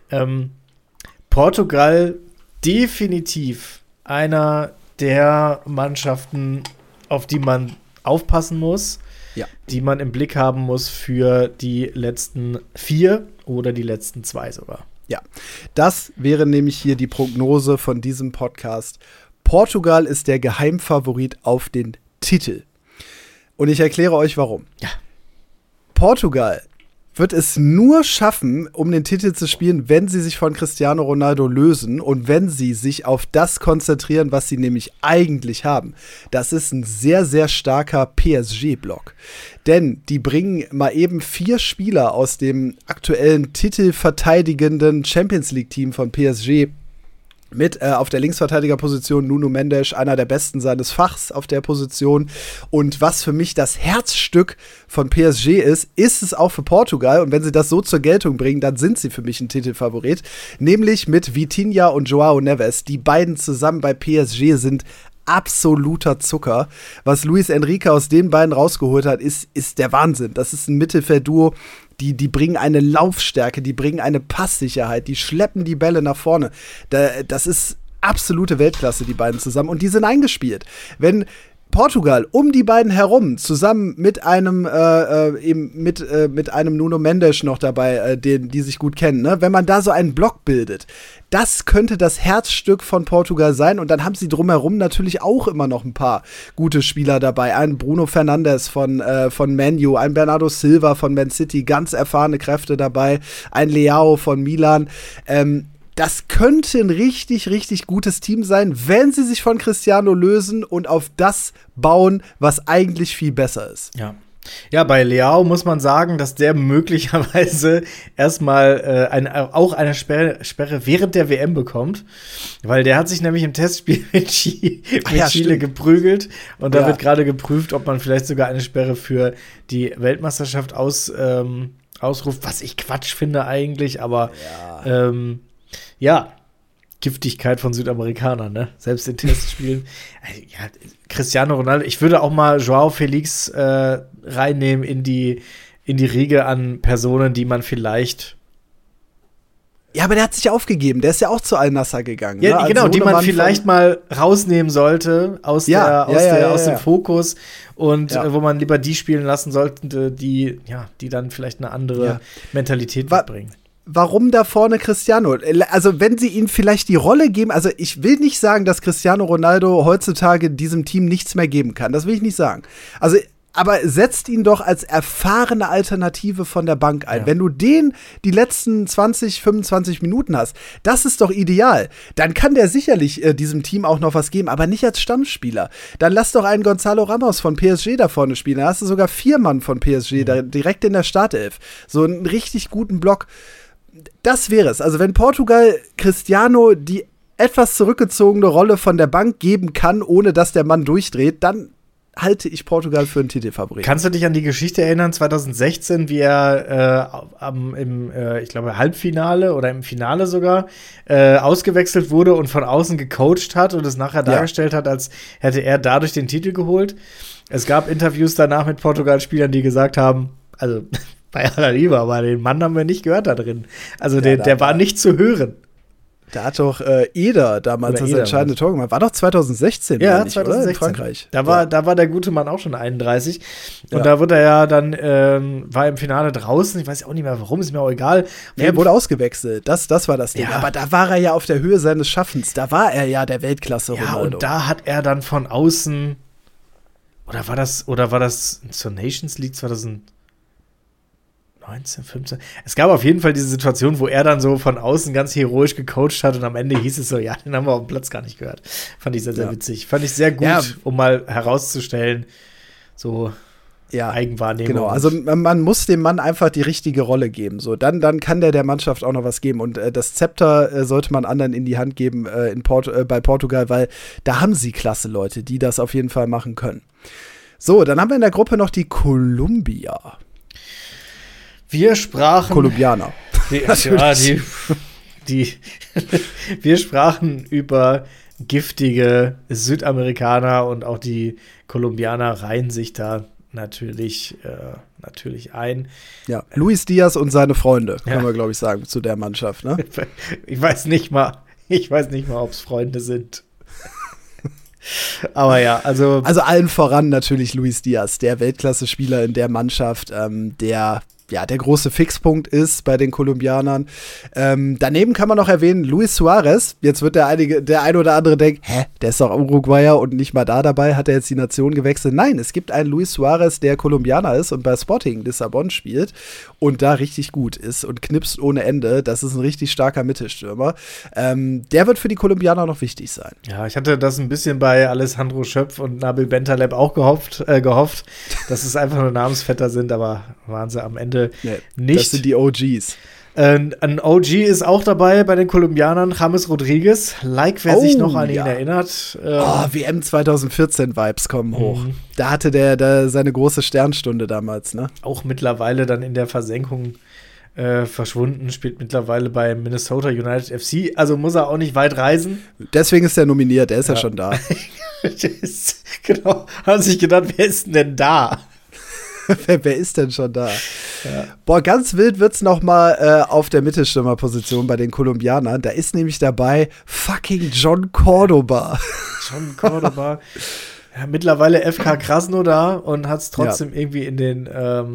Portugal definitiv einer der Mannschaften, auf die man aufpassen muss, die man im Blick haben muss für die letzten 4 oder die letzten 2 sogar. Ja, das wäre nämlich hier die Prognose von diesem Podcast. Portugal ist der Geheimfavorit auf den Titel. Und ich erkläre euch, warum. Ja. Portugal wird es nur schaffen, um den Titel zu spielen, wenn sie sich von Cristiano Ronaldo lösen und wenn sie sich auf das konzentrieren, was sie nämlich eigentlich haben. Das ist ein sehr, sehr starker PSG-Block. Denn die bringen mal eben 4 Spieler aus dem aktuellen titelverteidigenden Champions-League-Team von PSG mit auf der Linksverteidigerposition Nuno Mendes, einer der besten seines Fachs auf der Position. Und was für mich das Herzstück von PSG ist es auch für Portugal. Und wenn sie das so zur Geltung bringen, dann sind sie für mich ein Titelfavorit. Nämlich mit Vitinha und Joao Neves. Die beiden zusammen bei PSG sind absoluter Zucker. Was Luis Enrique aus den beiden rausgeholt hat, ist der Wahnsinn. Das ist ein Mittelfeldduo, Die bringen eine Laufstärke, die bringen eine Passsicherheit, die schleppen die Bälle nach vorne. Das ist absolute Weltklasse, die beiden zusammen. Und die sind eingespielt. Wenn Portugal um die beiden herum, zusammen mit einem mit einem Nuno Mendes noch dabei, die sich gut kennen, ne? Wenn man da so einen Block bildet, das könnte das Herzstück von Portugal sein. Und dann haben sie drumherum natürlich auch immer noch ein paar gute Spieler dabei. Ein Bruno Fernandes von Man U, ein Bernardo Silva von Man City, ganz erfahrene Kräfte dabei, ein Leao von Milan. Das könnte ein richtig, richtig gutes Team sein, wenn sie sich von Cristiano lösen und auf das bauen, was eigentlich viel besser ist. Ja, bei Leao muss man sagen, dass der möglicherweise erstmal auch eine Sperre während der WM bekommt, weil der hat sich nämlich im Testspiel mit Chile geprügelt und da wird gerade geprüft, ob man vielleicht sogar eine Sperre für die Weltmeisterschaft ausruft, was ich Quatsch finde eigentlich, aber Giftigkeit von Südamerikanern, ne? Selbst in Testspielen. Cristiano Ronaldo, ich würde auch mal Joao Felix reinnehmen in die Riege an Personen, die man vielleicht. Ja, aber der hat sich ja aufgegeben. Der ist ja auch zu Al-Nassr gegangen. Ja, ne? genau, die man vielleicht mal rausnehmen sollte aus dem Fokus und wo man lieber die spielen lassen sollte, die dann vielleicht eine andere Mentalität mitbringen. Warum da vorne Cristiano? Also, wenn sie ihm vielleicht die Rolle geben, also ich will nicht sagen, dass Cristiano Ronaldo heutzutage diesem Team nichts mehr geben kann. Das will ich nicht sagen. Also, aber setzt ihn doch als erfahrene Alternative von der Bank ein. Ja. Wenn du die letzten 20, 25 Minuten hast, das ist doch ideal. Dann kann der sicherlich diesem Team auch noch was geben, aber nicht als Stammspieler. Dann lass doch einen Gonzalo Ramos von PSG da vorne spielen. Da hast du sogar 4 Mann von PSG da direkt in der Startelf. So einen richtig guten Block. Das wäre es. Also wenn Portugal Cristiano die etwas zurückgezogene Rolle von der Bank geben kann, ohne dass der Mann durchdreht, dann halte ich Portugal für einen Titelfavorit. Kannst du dich an die Geschichte erinnern, 2016, wie er im Halbfinale oder im Finale sogar ausgewechselt wurde und von außen gecoacht hat und es nachher dargestellt hat, als hätte er dadurch den Titel geholt? Es gab Interviews danach mit Portugal-Spielern, die gesagt haben, also bei aller Liebe, aber den Mann haben wir nicht gehört da drin. Also der war nicht zu hören. Da hat doch Eder damals das entscheidende Tor gemacht. War doch 2016, ja, nicht, 2016. Oder? In Frankreich. Da war der gute Mann auch schon 31. Und da wurde er ja dann, war im Finale draußen. Ich weiß auch nicht mehr, warum, ist mir auch egal. Er wurde ausgewechselt. Das war das Ding. Ja. Aber da war er ja auf der Höhe seines Schaffens. Da war er ja der Weltklasse-Ronaldo. Ja, und da hat er dann von außen, oder war das zur Nations League 2019, 15. Es gab auf jeden Fall diese Situation, wo er dann so von außen ganz heroisch gecoacht hat und am Ende hieß es so, ja, den haben wir auf dem Platz gar nicht gehört. Fand ich sehr, sehr witzig. Fand ich sehr gut, um mal herauszustellen, so Eigenwahrnehmung. Genau, also man muss dem Mann einfach die richtige Rolle geben. So, dann kann der Mannschaft auch noch was geben. Und das Zepter sollte man anderen in die Hand geben bei Portugal, weil da haben sie klasse Leute, die das auf jeden Fall machen können. So, dann haben wir in der Gruppe noch die Kolumbier. Wir sprachen. Kolumbianer. Wir sprachen über giftige Südamerikaner und auch die Kolumbianer reihen sich da natürlich ein. Ja, Luis Diaz und seine Freunde, können wir, glaube ich, sagen, zu der Mannschaft. Ne? Ich weiß nicht mal, ob es Freunde sind. Aber ja, also allen voran natürlich Luis Diaz, der Weltklasse-Spieler in der Mannschaft, der große Fixpunkt ist bei den Kolumbianern. Daneben kann man noch erwähnen, Luis Suarez. Jetzt wird der ein oder andere denken, der ist doch Uruguayer und nicht mal da dabei, hat er jetzt die Nation gewechselt. Nein, es gibt einen Luis Suarez, der Kolumbianer ist und bei Sporting Lissabon spielt und da richtig gut ist und knipst ohne Ende. Das ist ein richtig starker Mittelstürmer. Der wird für die Kolumbianer noch wichtig sein. Ja, ich hatte das ein bisschen bei Alessandro Schöpf und Nabil Bentaleb auch gehofft, dass es einfach nur Namensvetter sind, aber waren sie am Ende nicht. Das sind die OGs. Ein OG ist auch dabei bei den Kolumbianern, James Rodriguez. Wer sich noch an ihn erinnert. WM 2014 Vibes kommen hoch. Da hatte der seine große Sternstunde damals, ne? Auch mittlerweile dann in der Versenkung verschwunden, spielt mittlerweile bei Minnesota United FC. Also muss er auch nicht weit reisen. Deswegen ist er nominiert, der ist ja schon da. Genau, haben sich gedacht, wer ist denn da? Wer ist denn schon da? Ja. Boah, ganz wild wird's noch mal auf der Mittelstürmerposition bei den Kolumbianern. Da ist nämlich dabei fucking John Cordoba. John Cordoba. Ja, mittlerweile FK Krasnodar und hat es trotzdem irgendwie in den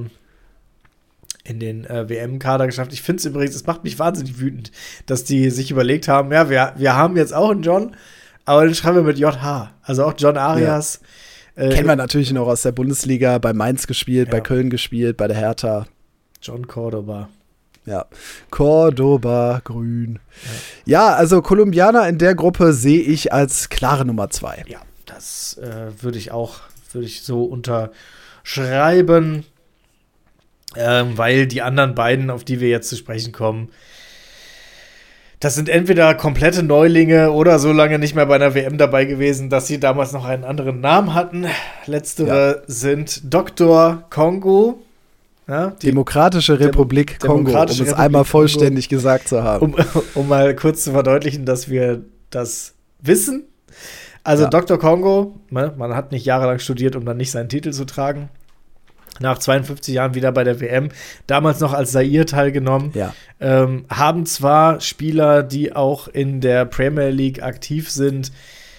WM-Kader geschafft. Ich finde es übrigens, es macht mich wahnsinnig wütend, dass die sich überlegt haben, ja, wir haben jetzt auch einen John, aber den schreiben wir mit JH. Also auch John Arias. Ja. Kennen wir natürlich noch aus der Bundesliga, bei Mainz gespielt, bei Köln gespielt, bei der Hertha. John Cordoba. Ja, Cordoba, grün. Ja, also Kolumbianer in der Gruppe sehe ich als klare Nummer 2. Ja, das würde ich so unterschreiben. Weil die anderen beiden, auf die wir jetzt zu sprechen kommen, das sind entweder komplette Neulinge oder so lange nicht mehr bei einer WM dabei gewesen, dass sie damals noch einen anderen Namen hatten. Letztere sind Dr. Kongo. Ja, Demokratische Republik Kongo, um es einmal vollständig gesagt zu haben. Um mal kurz zu verdeutlichen, dass wir das wissen. Also Dr. Kongo, man hat nicht jahrelang studiert, um dann nicht seinen Titel zu tragen. Nach 52 Jahren wieder bei der WM, damals noch als Zaire teilgenommen, haben zwar Spieler, die auch in der Premier League aktiv sind,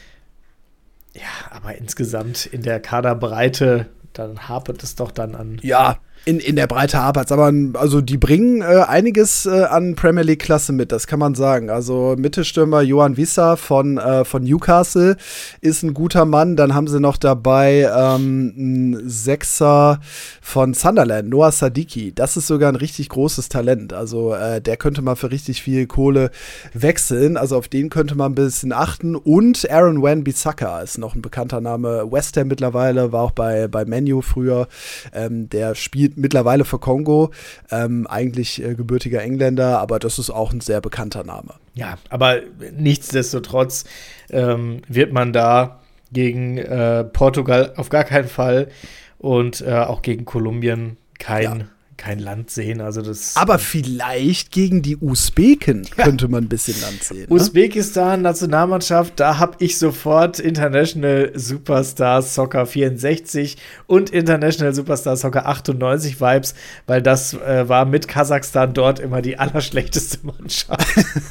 ja, aber insgesamt in der Kaderbreite, dann hapert es doch dann an. Ja, in der Breite hapert es, aber also die bringen einiges an Premier League-Klasse mit, das kann man sagen. Also Mittelstürmer Johan Wissa von Newcastle ist ein guter Mann. Dann haben sie noch dabei einen Sechser von Sunderland, Noah Sadiki. Das ist sogar ein richtig großes Talent. Also der könnte man für richtig viel Kohle wechseln. Also auf den könnte man ein bisschen achten. Und Aaron Wan-Bissaka ist noch ein bekannter Name. West Ham mittlerweile, war auch bei Man U früher. Der spielt mittlerweile für Kongo, eigentlich gebürtiger Engländer, aber das ist auch ein sehr bekannter Name. Ja, aber nichtsdestotrotz wird man da gegen Portugal auf gar keinen Fall und auch gegen Kolumbien kein Land sehen. Also das, aber vielleicht gegen die Usbeken könnte man ein bisschen Land sehen. Usbekistan, Nationalmannschaft, da habe ich sofort International Superstar Soccer 64 und International Superstar Soccer 98 Vibes, weil das war mit Kasachstan dort immer die allerschlechteste Mannschaft.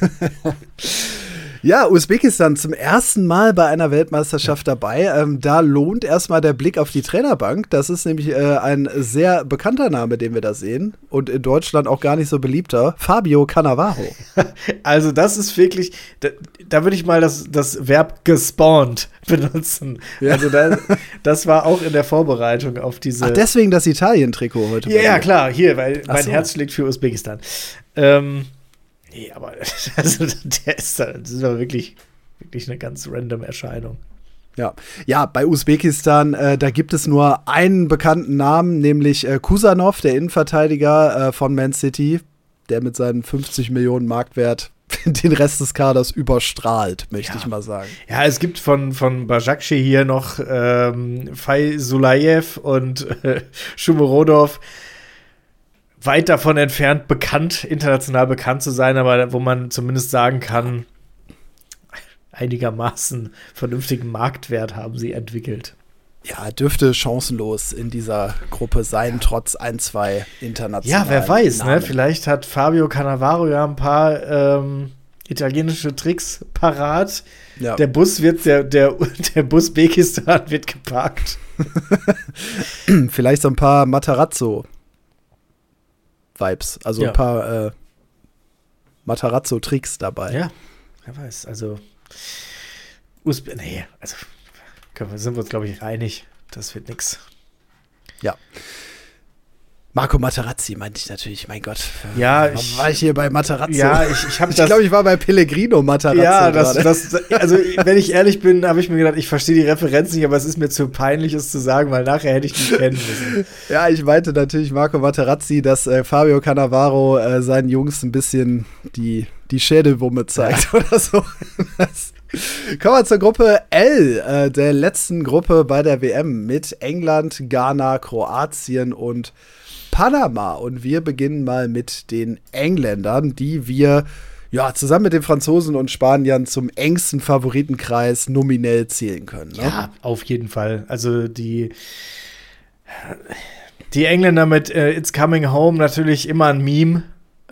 Ja, Usbekistan zum ersten Mal bei einer Weltmeisterschaft dabei. Da lohnt erstmal der Blick auf die Trainerbank. Das ist nämlich ein sehr bekannter Name, den wir da sehen. Und in Deutschland auch gar nicht so beliebter. Fabio Cannavaro. Also das ist wirklich, da würde ich mal das Verb gespawnt benutzen. Ja. Also das war auch in der Vorbereitung auf diese. Ach, deswegen das Italien-Trikot heute. Ja, klar, hier, weil mein Herz schlägt für Usbekistan. Nee, aber also, das ist doch wirklich eine ganz random Erscheinung. Ja, bei Usbekistan, da gibt es nur einen bekannten Namen, nämlich Kusanov, der Innenverteidiger von Man City, der mit seinen 50 Millionen Marktwert den Rest des Kaders überstrahlt, möchte ich mal sagen. Ja, es gibt von Bajakce hier noch Faisulayev und Shumorodov, weit davon entfernt international bekannt zu sein, aber wo man zumindest sagen kann, einigermaßen vernünftigen Marktwert haben sie entwickelt. Ja, dürfte chancenlos in dieser Gruppe sein, trotz 1-2 international. Ja, wer weiß, ne? Vielleicht hat Fabio Cannavaro ja ein paar italienische Tricks parat. Ja. Der Bus der Bus Bekistan wird geparkt. Vielleicht so ein paar Matarazzo-Vibes, also ein paar Matarazzo-Tricks dabei. Ja, wer weiß, also sind wir uns, glaube ich, einig. Das wird nix. Ja. Marco Materazzi meinte ich natürlich, mein Gott. Ja, war ich hier bei Materazzi? Ja, ich glaube, ich war bei Pellegrino Materazzi. Ja, also wenn ich ehrlich bin, habe ich mir gedacht, ich verstehe die Referenz nicht, aber es ist mir zu peinlich, es zu sagen, weil nachher hätte ich die kennen müssen. Ja, ich meinte natürlich Marco Materazzi, dass Fabio Cannavaro seinen Jungs ein bisschen die Schädelwumme zeigt oder so. Kommen wir zur Gruppe L, der letzten Gruppe bei der WM mit England, Ghana, Kroatien und Panama. Und wir beginnen mal mit den Engländern, die wir zusammen mit den Franzosen und Spaniern zum engsten Favoritenkreis nominell zählen können. Ne? Ja, auf jeden Fall. Also Die Engländer mit It's Coming Home natürlich immer ein Meme.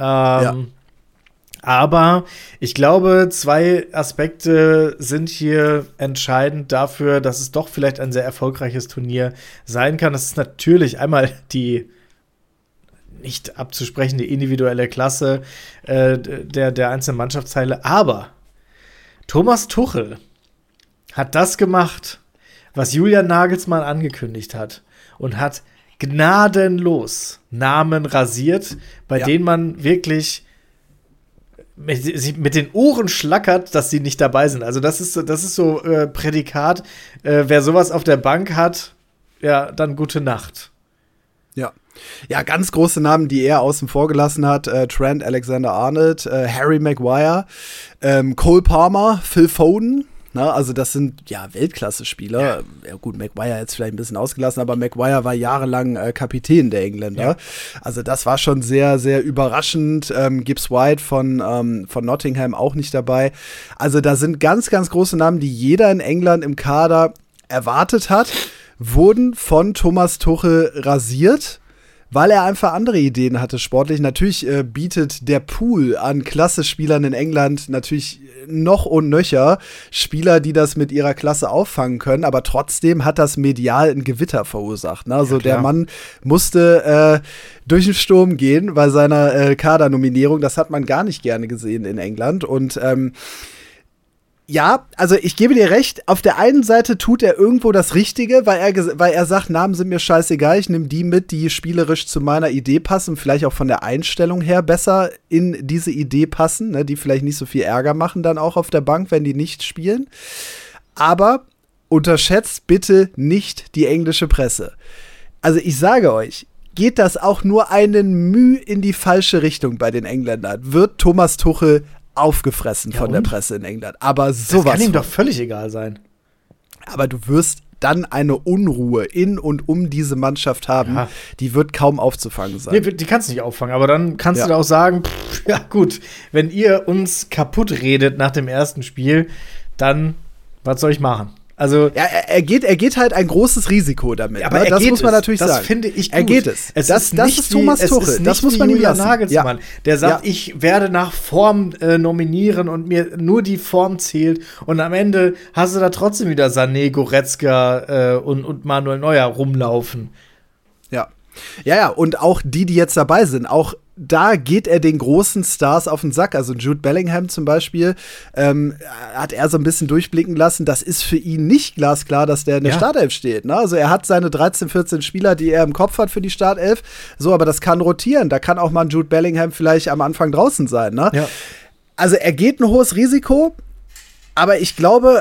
Aber ich glaube, 2 Aspekte sind hier entscheidend dafür, dass es doch vielleicht ein sehr erfolgreiches Turnier sein kann. Das ist natürlich einmal die nicht abzusprechende individuelle Klasse der einzelnen Mannschaftsteile. Aber Thomas Tuchel hat das gemacht, was Julian Nagelsmann angekündigt hat und hat gnadenlos Namen rasiert, bei denen man wirklich mit den Ohren schlackert, dass sie nicht dabei sind. Also das ist so Prädikat. Wer sowas auf der Bank hat, ja, dann gute Nacht. Ja, ganz große Namen, die er außen vor gelassen hat. Trent Alexander-Arnold, Harry Maguire, Cole Palmer, Phil Foden. Na, also das sind ja Weltklasse-Spieler. Ja, gut, Maguire jetzt vielleicht ein bisschen ausgelassen, aber Maguire war jahrelang Kapitän der Engländer. Ja. Also das war schon sehr, sehr überraschend. Gibbs White von Nottingham auch nicht dabei. Also da sind ganz, ganz große Namen, die jeder in England im Kader erwartet hat, wurden von Thomas Tuchel rasiert, weil er einfach andere Ideen hatte sportlich. Natürlich bietet der Pool an Klasse-Spielern in England natürlich noch und nöcher Spieler, die das mit ihrer Klasse auffangen können, aber trotzdem hat das medial ein Gewitter verursacht. Ne? Also der Mann musste durch den Sturm gehen bei seiner Kadernominierung. Das hat man gar nicht gerne gesehen in England. Und ja, also ich gebe dir recht, auf der einen Seite tut er irgendwo das Richtige, weil er sagt, Namen sind mir scheißegal, ich nehme die mit, die spielerisch zu meiner Idee passen, vielleicht auch von der Einstellung her besser in diese Idee passen, ne, die vielleicht nicht so viel Ärger machen dann auch auf der Bank, wenn die nicht spielen. Aber unterschätzt bitte nicht die englische Presse. Also ich sage euch, geht das auch nur einen Mühe in die falsche Richtung bei den Engländern, wird Thomas Tuchel aufgefressen von der Presse in England. Aber sowas. Das kann ihm doch völlig egal sein. Aber du wirst dann eine Unruhe in und um diese Mannschaft haben, die wird kaum aufzufangen sein. Nee, die kannst du nicht auffangen, aber dann kannst du da auch sagen, ja gut, wenn ihr uns kaputt redet nach dem ersten Spiel, dann was soll ich machen? Also er geht halt ein großes Risiko damit. Aber ne? Das muss man natürlich sagen. Das finde ich gut. Er geht es. Das ist Thomas Tuchel. Das muss man ihm lassen. Nagelsmann, der sagt, ich werde nach Form nominieren und mir nur die Form zählt. Und am Ende hast du da trotzdem wieder Sané, Goretzka und Manuel Neuer rumlaufen. Ja, und auch die jetzt dabei sind, auch da geht er den großen Stars auf den Sack. Also Jude Bellingham zum Beispiel hat er so ein bisschen durchblicken lassen, das ist für ihn nicht glasklar, dass der in der Startelf steht. Ne? Also er hat seine 13, 14 Spieler, die er im Kopf hat für die Startelf. So, aber das kann rotieren. Da kann auch mal ein Jude Bellingham vielleicht am Anfang draußen sein. Ne? Ja. Also er geht ein hohes Risiko, aber ich glaube,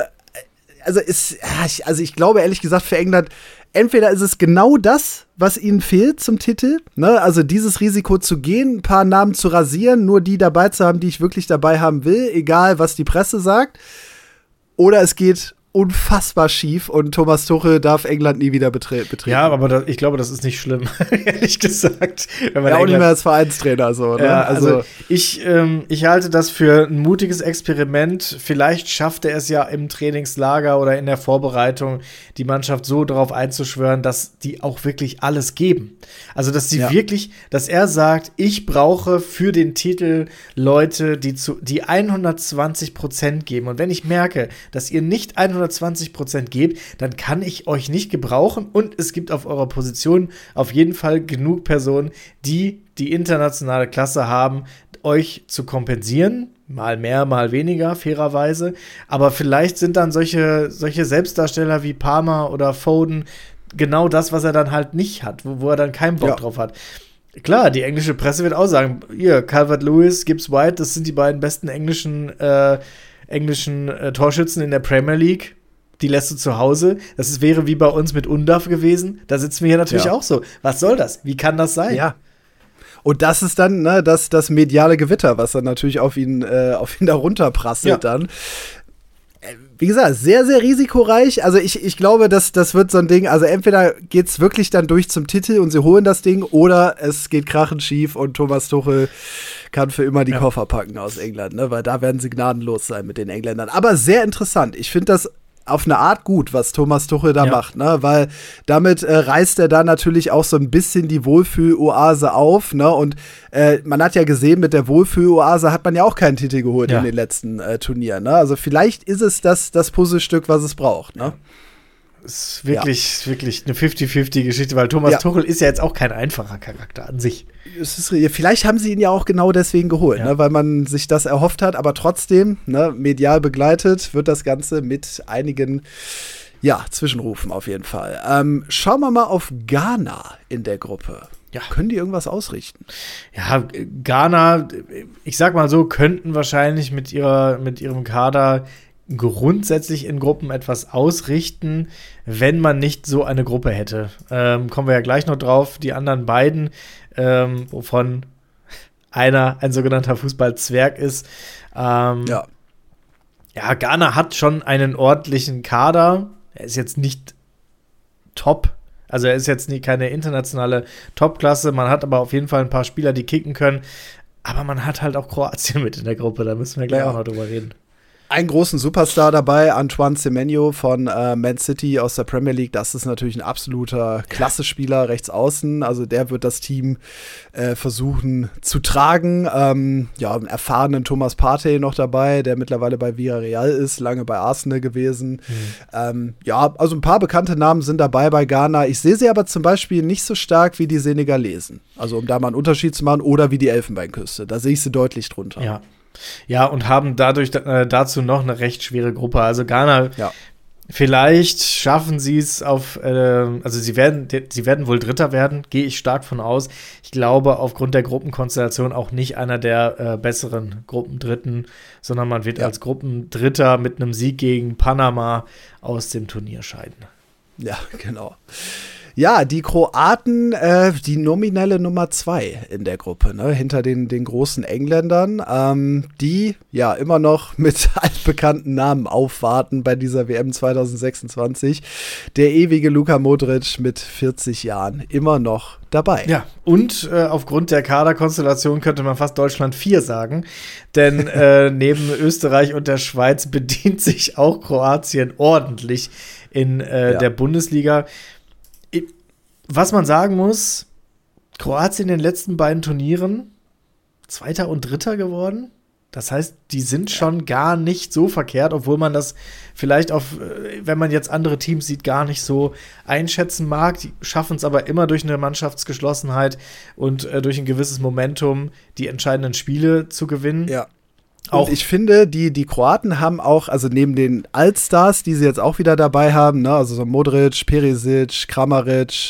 ich glaube ehrlich gesagt für England, entweder ist es genau das, was ihnen fehlt zum Titel, ne? Also dieses Risiko zu gehen, ein paar Namen zu rasieren, nur die dabei zu haben, die ich wirklich dabei haben will, egal was die Presse sagt, oder es geht unfassbar schief und Thomas Tuchel darf England nie wieder betreten. Ja, aber ich glaube, das ist nicht schlimm, ehrlich gesagt. Wenn man auch nicht mehr als Vereinstrainer so. Ne? Ja, also ich halte das für ein mutiges Experiment. Vielleicht schafft er es ja im Trainingslager oder in der Vorbereitung, die Mannschaft so darauf einzuschwören, dass die auch wirklich alles geben. Also, dass sie wirklich, dass er sagt, ich brauche für den Titel Leute, die 120% geben. Und wenn ich merke, dass ihr nicht 120% gebt, dann kann ich euch nicht gebrauchen und es gibt auf eurer Position auf jeden Fall genug Personen, die internationale Klasse haben, euch zu kompensieren, mal mehr, mal weniger, fairerweise, aber vielleicht sind dann solche Selbstdarsteller wie Palmer oder Foden genau das, was er dann halt nicht hat, wo er dann keinen Bock drauf hat. Klar, die englische Presse wird auch sagen, hier, Calvert-Lewin, Gibbs White, das sind die beiden besten englischen Torschützen in der Premier League, die lässt du zu Hause. Das wäre wie bei uns mit Undav gewesen. Da sitzen wir hier natürlich auch so. Was soll das? Wie kann das sein? Ja. Und das ist dann das mediale Gewitter, was dann natürlich auf ihn da runterprasselt dann. Wie gesagt, sehr, sehr risikoreich. Also ich glaube, das wird so ein Ding, also entweder geht's wirklich dann durch zum Titel und sie holen das Ding oder es geht krachend schief und Thomas Tuchel kann für immer die Koffer packen aus England, ne? Weil da werden sie gnadenlos sein mit den Engländern. Aber sehr interessant. Ich finde das auf eine Art gut, was Thomas Tuchel da macht, ne? Weil damit reißt er da natürlich auch so ein bisschen die Wohlfühl-Oase auf, ne? Und man hat ja gesehen, mit der Wohlfühl-Oase hat man ja auch keinen Titel geholt in den letzten Turnieren, ne? Also vielleicht ist es das Puzzlestück, was es braucht, ne? Ist wirklich eine 50-50-Geschichte, weil Thomas Tuchel ist ja jetzt auch kein einfacher Charakter an sich. Vielleicht haben sie ihn ja auch genau deswegen geholt, ne, weil man sich das erhofft hat, aber trotzdem, ne, medial begleitet wird das Ganze mit einigen Zwischenrufen auf jeden Fall. Schauen wir mal auf Ghana in der Gruppe. Ja. Können die irgendwas ausrichten? Ja, Ghana, ich sag mal so, könnten wahrscheinlich mit ihrem Kader grundsätzlich in Gruppen etwas ausrichten, wenn man nicht so eine Gruppe hätte. Kommen wir ja gleich noch drauf. Die anderen beiden, wovon einer ein sogenannter Fußballzwerg ist. Ghana hat schon einen ordentlichen Kader. Er ist jetzt nicht top. Also er ist jetzt keine internationale Topklasse. Man hat aber auf jeden Fall ein paar Spieler, die kicken können. Aber man hat halt auch Kroatien mit in der Gruppe. Da müssen wir gleich auch noch drüber reden. Einen großen Superstar dabei, Antoine Semenyo von Man City aus der Premier League. Das ist natürlich ein absoluter Klasse-Spieler, rechts außen. Also der wird das Team versuchen zu tragen. Einen erfahrenen Thomas Partey noch dabei, der mittlerweile bei Villarreal ist, lange bei Arsenal gewesen. Also ein paar bekannte Namen sind dabei bei Ghana. Ich sehe sie aber zum Beispiel nicht so stark wie die Senegalesen. Also um da mal einen Unterschied zu machen, oder wie die Elfenbeinküste. Da sehe ich sie deutlich drunter. Ja, und haben dadurch dazu noch eine recht schwere Gruppe. Also Ghana, vielleicht schaffen sie es also sie werden wohl Dritter werden, gehe ich stark von aus. Ich glaube, aufgrund der Gruppenkonstellation auch nicht einer der besseren Gruppendritten, sondern man wird als Gruppendritter mit einem Sieg gegen Panama aus dem Turnier scheiden. Ja, genau. Ja, die Kroaten, die nominelle Nummer 2 in der Gruppe, ne, hinter den großen Engländern, die ja immer noch mit altbekannten Namen aufwarten bei dieser WM 2026. Der ewige Luka Modric mit 40 Jahren immer noch dabei. Ja, und aufgrund der Kaderkonstellation könnte man fast Deutschland 4 sagen, denn neben Österreich und der Schweiz bedient sich auch Kroatien ordentlich in der Bundesliga. Was man sagen muss, Kroatien in den letzten beiden Turnieren Zweiter und Dritter geworden. Das heißt, die sind schon gar nicht so verkehrt, obwohl man das vielleicht wenn man jetzt andere Teams sieht, gar nicht so einschätzen mag. Die schaffen es aber immer durch eine Mannschaftsgeschlossenheit und durch ein gewisses Momentum, die entscheidenden Spiele zu gewinnen. Ja. Und ich finde, die Kroaten haben auch, also neben den Allstars, die sie jetzt auch wieder dabei haben, ne, also so Modric, Perisic, Kramaric,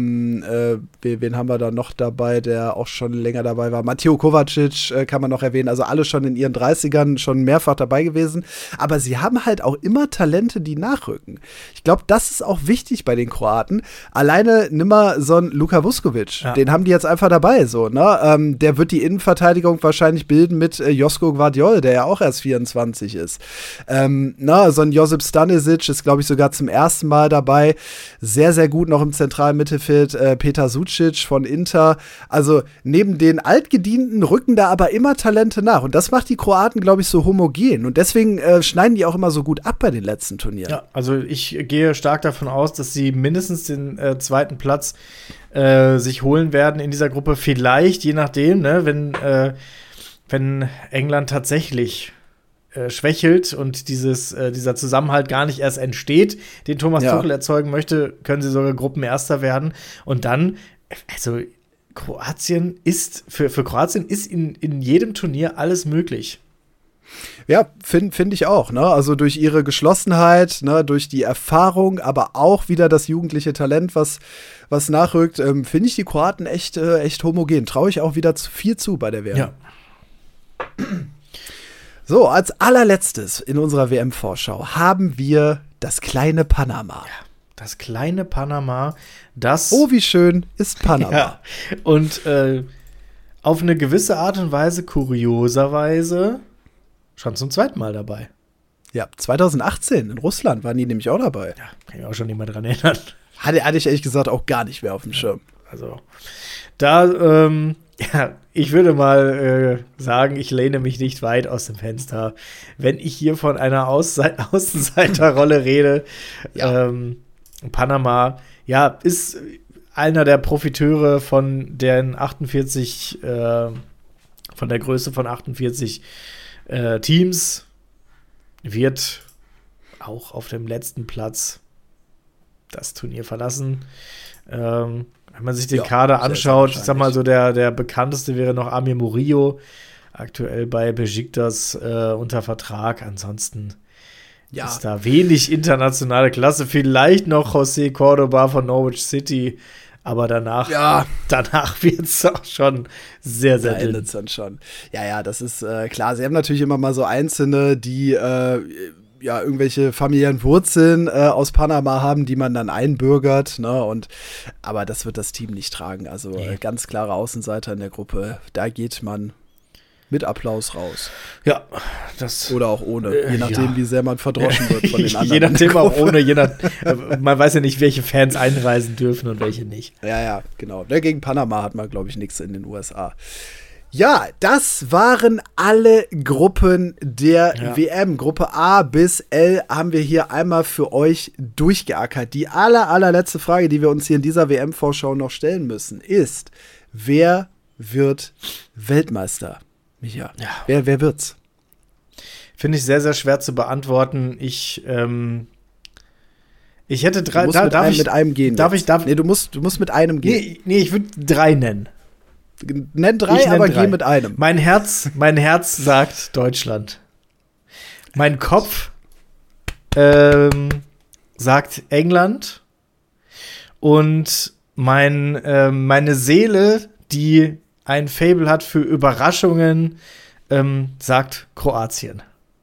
wen haben wir da noch dabei, der auch schon länger dabei war? Mateo Kovacic kann man noch erwähnen, also alle schon in ihren 30ern schon mehrfach dabei gewesen. Aber sie haben halt auch immer Talente, die nachrücken. Ich glaube, das ist auch wichtig bei den Kroaten. Alleine nimm mal so einen Luka Vuskovic, den haben die jetzt einfach dabei, so, ne? Der wird die Innenverteidigung wahrscheinlich bilden mit Josko Gvardiol, der ja auch erst 24 ist. So ein Josip Stanisic ist, glaube ich, sogar zum ersten Mal dabei. Sehr, sehr gut noch im zentralen Mittelfeld Petar Sucic von Inter. Also neben den Altgedienten rücken da aber immer Talente nach. Und das macht die Kroaten, glaube ich, so homogen. Und deswegen schneiden die auch immer so gut ab bei den letzten Turnieren. Ja, also ich gehe stark davon aus, dass sie mindestens den zweiten Platz sich holen werden in dieser Gruppe. Vielleicht, je nachdem, ne, wenn England tatsächlich schwächelt und dieser Zusammenhalt gar nicht erst entsteht, den Thomas Tuchel erzeugen möchte, können sie sogar Gruppenerster werden. Und dann, also Kroatien für Kroatien ist in jedem Turnier alles möglich. Ja, find ich auch, ne? Also durch ihre Geschlossenheit, ne, durch die Erfahrung, aber auch wieder das jugendliche Talent, was nachrückt, finde ich die Kroaten echt homogen. Traue ich auch wieder viel zu bei der WM. Ja. So, als allerletztes in unserer WM-Vorschau haben wir das kleine Panama. Ja, das kleine Panama, das. Oh, wie schön ist Panama. Ja. Und auf eine gewisse Art und Weise, kurioserweise, schon zum zweiten Mal dabei. Ja, 2018 in Russland waren die nämlich auch dabei. Ja, kann ich auch schon nicht mehr dran erinnern. Hatte ich ehrlich gesagt auch gar nicht mehr auf dem Schirm. Also da, ja, ich würde mal sagen, ich lehne mich nicht weit aus dem Fenster, wenn ich hier von einer Außenseiterrolle rede. Ja. Panama, ja, ist einer der Profiteure von den 48, von der Größe von 48 Teams, wird auch auf dem letzten Platz das Turnier verlassen. Wenn man sich den Kader anschaut, ich sag mal so, der bekannteste wäre noch Amir Murillo, aktuell bei Besiktas unter Vertrag. Ansonsten ist da wenig internationale Klasse. Vielleicht noch José Cordoba von Norwich City, aber danach wird es auch schon sehr, sehr dünn. Dann schon. Ja, das ist klar. Sie haben natürlich immer mal so Einzelne, die irgendwelche familiären Wurzeln aus Panama haben, die man dann einbürgert, ne? Aber das wird das Team nicht tragen. Also ganz klare Außenseiter in der Gruppe. Da geht man mit Applaus raus. Ja, oder auch ohne, je nachdem, wie sehr man verdroschen wird von den anderen. Je nachdem auch ohne, man weiß ja nicht, welche Fans einreisen dürfen und welche nicht. Ja, genau. Gegen Panama hat man, glaube ich, nichts in den USA. Ja, das waren alle Gruppen der WM. Gruppe A bis L haben wir hier einmal für euch durchgeackert. Die allerletzte Frage, die wir uns hier in dieser WM-Vorschau noch stellen müssen, ist: Wer wird Weltmeister? Micha, wer wird's? Finde ich sehr, sehr schwer zu beantworten. Ich hätte drei. Du musst mit einem gehen. Nee, du musst mit einem gehen. Nee, ich würde 3 nennen. Nenn 3, aber geh mit einem. Mein Herz sagt Deutschland. Mein Kopf sagt England. Und meine Seele, die ein Faible hat für Überraschungen, sagt Kroatien.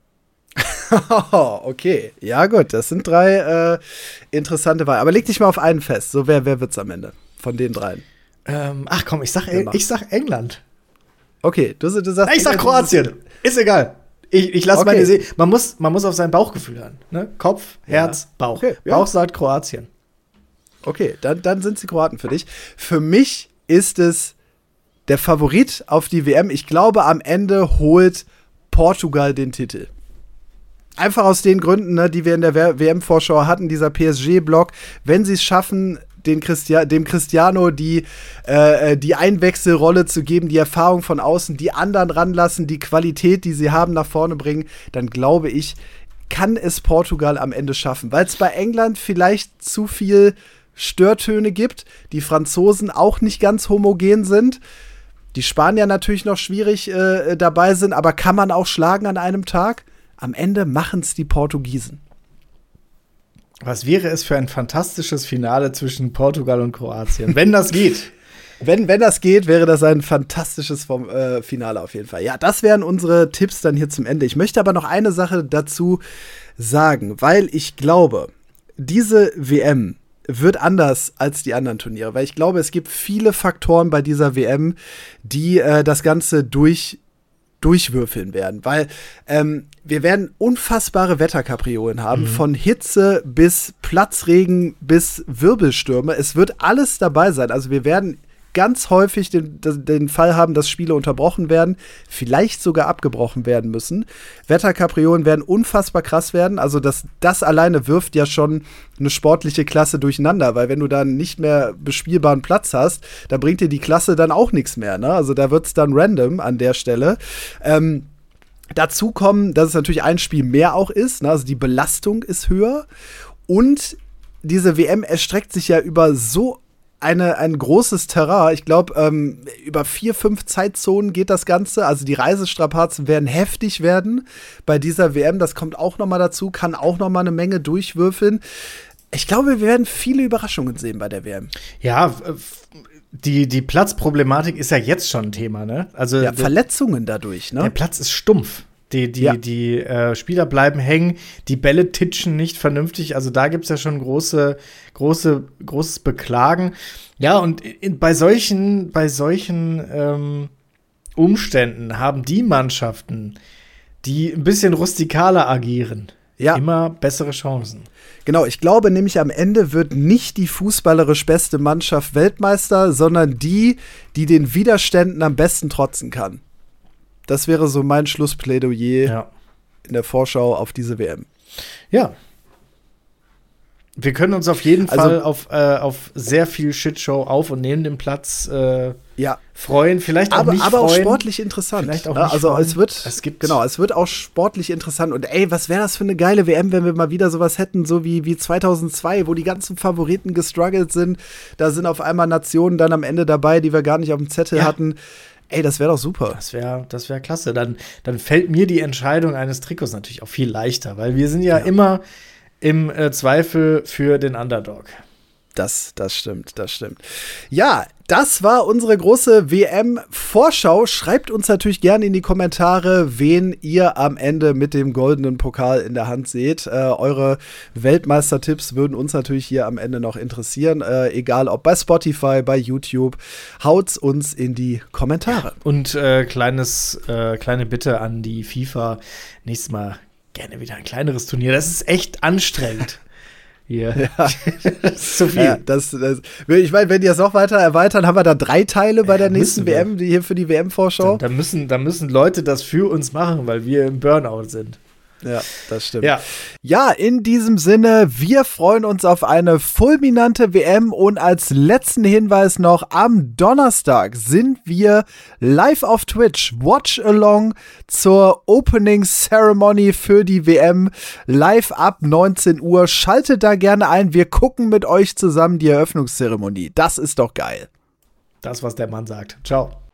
Okay, ja gut, das sind 3 interessante Wahlen. Aber leg dich mal auf einen fest. So, wer wird's am Ende von den 3? Ach komm, ich sag England. Okay, du sagst. Ich sag Kroatien. Ist egal. Ich lasse meine Seele. Man muss auf sein Bauchgefühl hören. Ne? Kopf, Herz, Bauch. Okay, Bauch sagt Kroatien. Okay, dann sind es die Kroaten für dich. Für mich ist es der Favorit auf die WM. Ich glaube, am Ende holt Portugal den Titel. Einfach aus den Gründen, ne, die wir in der WM-Vorschau hatten, dieser PSG-Block. Wenn sie es schaffen, dem Cristiano die Einwechselrolle zu geben, die Erfahrung von außen, die anderen ranlassen, die Qualität, die sie haben, nach vorne bringen, dann glaube ich, kann es Portugal am Ende schaffen. Weil es bei England vielleicht zu viel Störtöne gibt, die Franzosen auch nicht ganz homogen sind, die Spanier natürlich noch schwierig dabei sind, aber kann man auch schlagen an einem Tag? Am Ende machen es die Portugiesen. Was wäre es für ein fantastisches Finale zwischen Portugal und Kroatien, wenn das geht? Wenn das geht, wäre das ein fantastisches Finale auf jeden Fall. Ja, das wären unsere Tipps dann hier zum Ende. Ich möchte aber noch eine Sache dazu sagen, weil ich glaube, diese WM wird anders als die anderen Turniere, weil ich glaube, es gibt viele Faktoren bei dieser WM, die das Ganze durchwürfeln werden, weil wir werden unfassbare Wetterkapriolen haben, von Hitze bis Platzregen bis Wirbelstürme. Es wird alles dabei sein. Also wir werden ganz häufig den Fall haben, dass Spiele unterbrochen werden, vielleicht sogar abgebrochen werden müssen. Wetterkapriolen werden unfassbar krass werden. Also das alleine wirft ja schon eine sportliche Klasse durcheinander, weil wenn du dann nicht mehr bespielbaren Platz hast, da bringt dir die Klasse dann auch nichts mehr. Ne? Also da wird es dann random an der Stelle. Dazu kommen, dass es natürlich ein Spiel mehr auch ist. Ne? Also die Belastung ist höher. Und diese WM erstreckt sich ja über so ein großes Terrain. Ich glaube, über 4-5 Zeitzonen geht das Ganze. Also die Reisestrapazen werden heftig werden bei dieser WM. Das kommt auch noch mal dazu, kann auch noch mal eine Menge durchwürfeln. Ich glaube, wir werden viele Überraschungen sehen bei der WM. Ja, die Platzproblematik ist ja jetzt schon ein Thema, ne? Also ja, Verletzungen dadurch, ne? Der Platz ist stumpf. Die Spieler bleiben hängen, die Bälle titschen nicht vernünftig. Also da gibt es ja schon großes Beklagen. Ja, und bei solchen Umständen haben die Mannschaften, die ein bisschen rustikaler agieren, immer bessere Chancen. Genau, ich glaube nämlich am Ende wird nicht die fußballerisch beste Mannschaft Weltmeister, sondern die den Widerständen am besten trotzen kann. Das wäre so mein Schlussplädoyer in der Vorschau auf diese WM. Ja. Wir können uns auf jeden Fall auf sehr viel Shitshow auf und neben dem Platz freuen. Vielleicht auch nicht aber freuen. Auch sportlich interessant. Vielleicht auch nicht also freuen. es wird auch sportlich interessant. Und ey, was wäre das für eine geile WM, wenn wir mal wieder sowas hätten, so wie 2002, wo die ganzen Favoriten gestruggelt sind. Da sind auf einmal Nationen dann am Ende dabei, die wir gar nicht auf dem Zettel hatten. Ey, das wäre doch super. Das wär klasse. Dann fällt mir die Entscheidung eines Trikots natürlich auch viel leichter, weil wir sind ja immer im Zweifel für den Underdog. Das stimmt. Ja, das war unsere große WM-Vorschau. Schreibt uns natürlich gerne in die Kommentare, wen ihr am Ende mit dem goldenen Pokal in der Hand seht. Eure Weltmeistertipps würden uns natürlich hier am Ende noch interessieren. Egal ob bei Spotify, bei YouTube. Haut's uns in die Kommentare. Und kleine Bitte an die FIFA. Nächstes Mal gerne wieder ein kleineres Turnier. Das ist echt anstrengend. Hier. Ja. Das ist zu viel. Ja, ich meine, wenn die das noch weiter erweitern, haben wir da 3 Teile bei der nächsten WM, die hier für die WM-Vorschau. Da müssen Leute das für uns machen, weil wir im Burnout sind. Ja, das stimmt. Ja, in diesem Sinne, wir freuen uns auf eine fulminante WM und als letzten Hinweis noch, am Donnerstag sind wir live auf Twitch. Watch along zur Opening Ceremony für die WM live ab 19 Uhr. Schaltet da gerne ein. Wir gucken mit euch zusammen die Eröffnungszeremonie. Das ist doch geil. Das, was der Mann sagt. Ciao.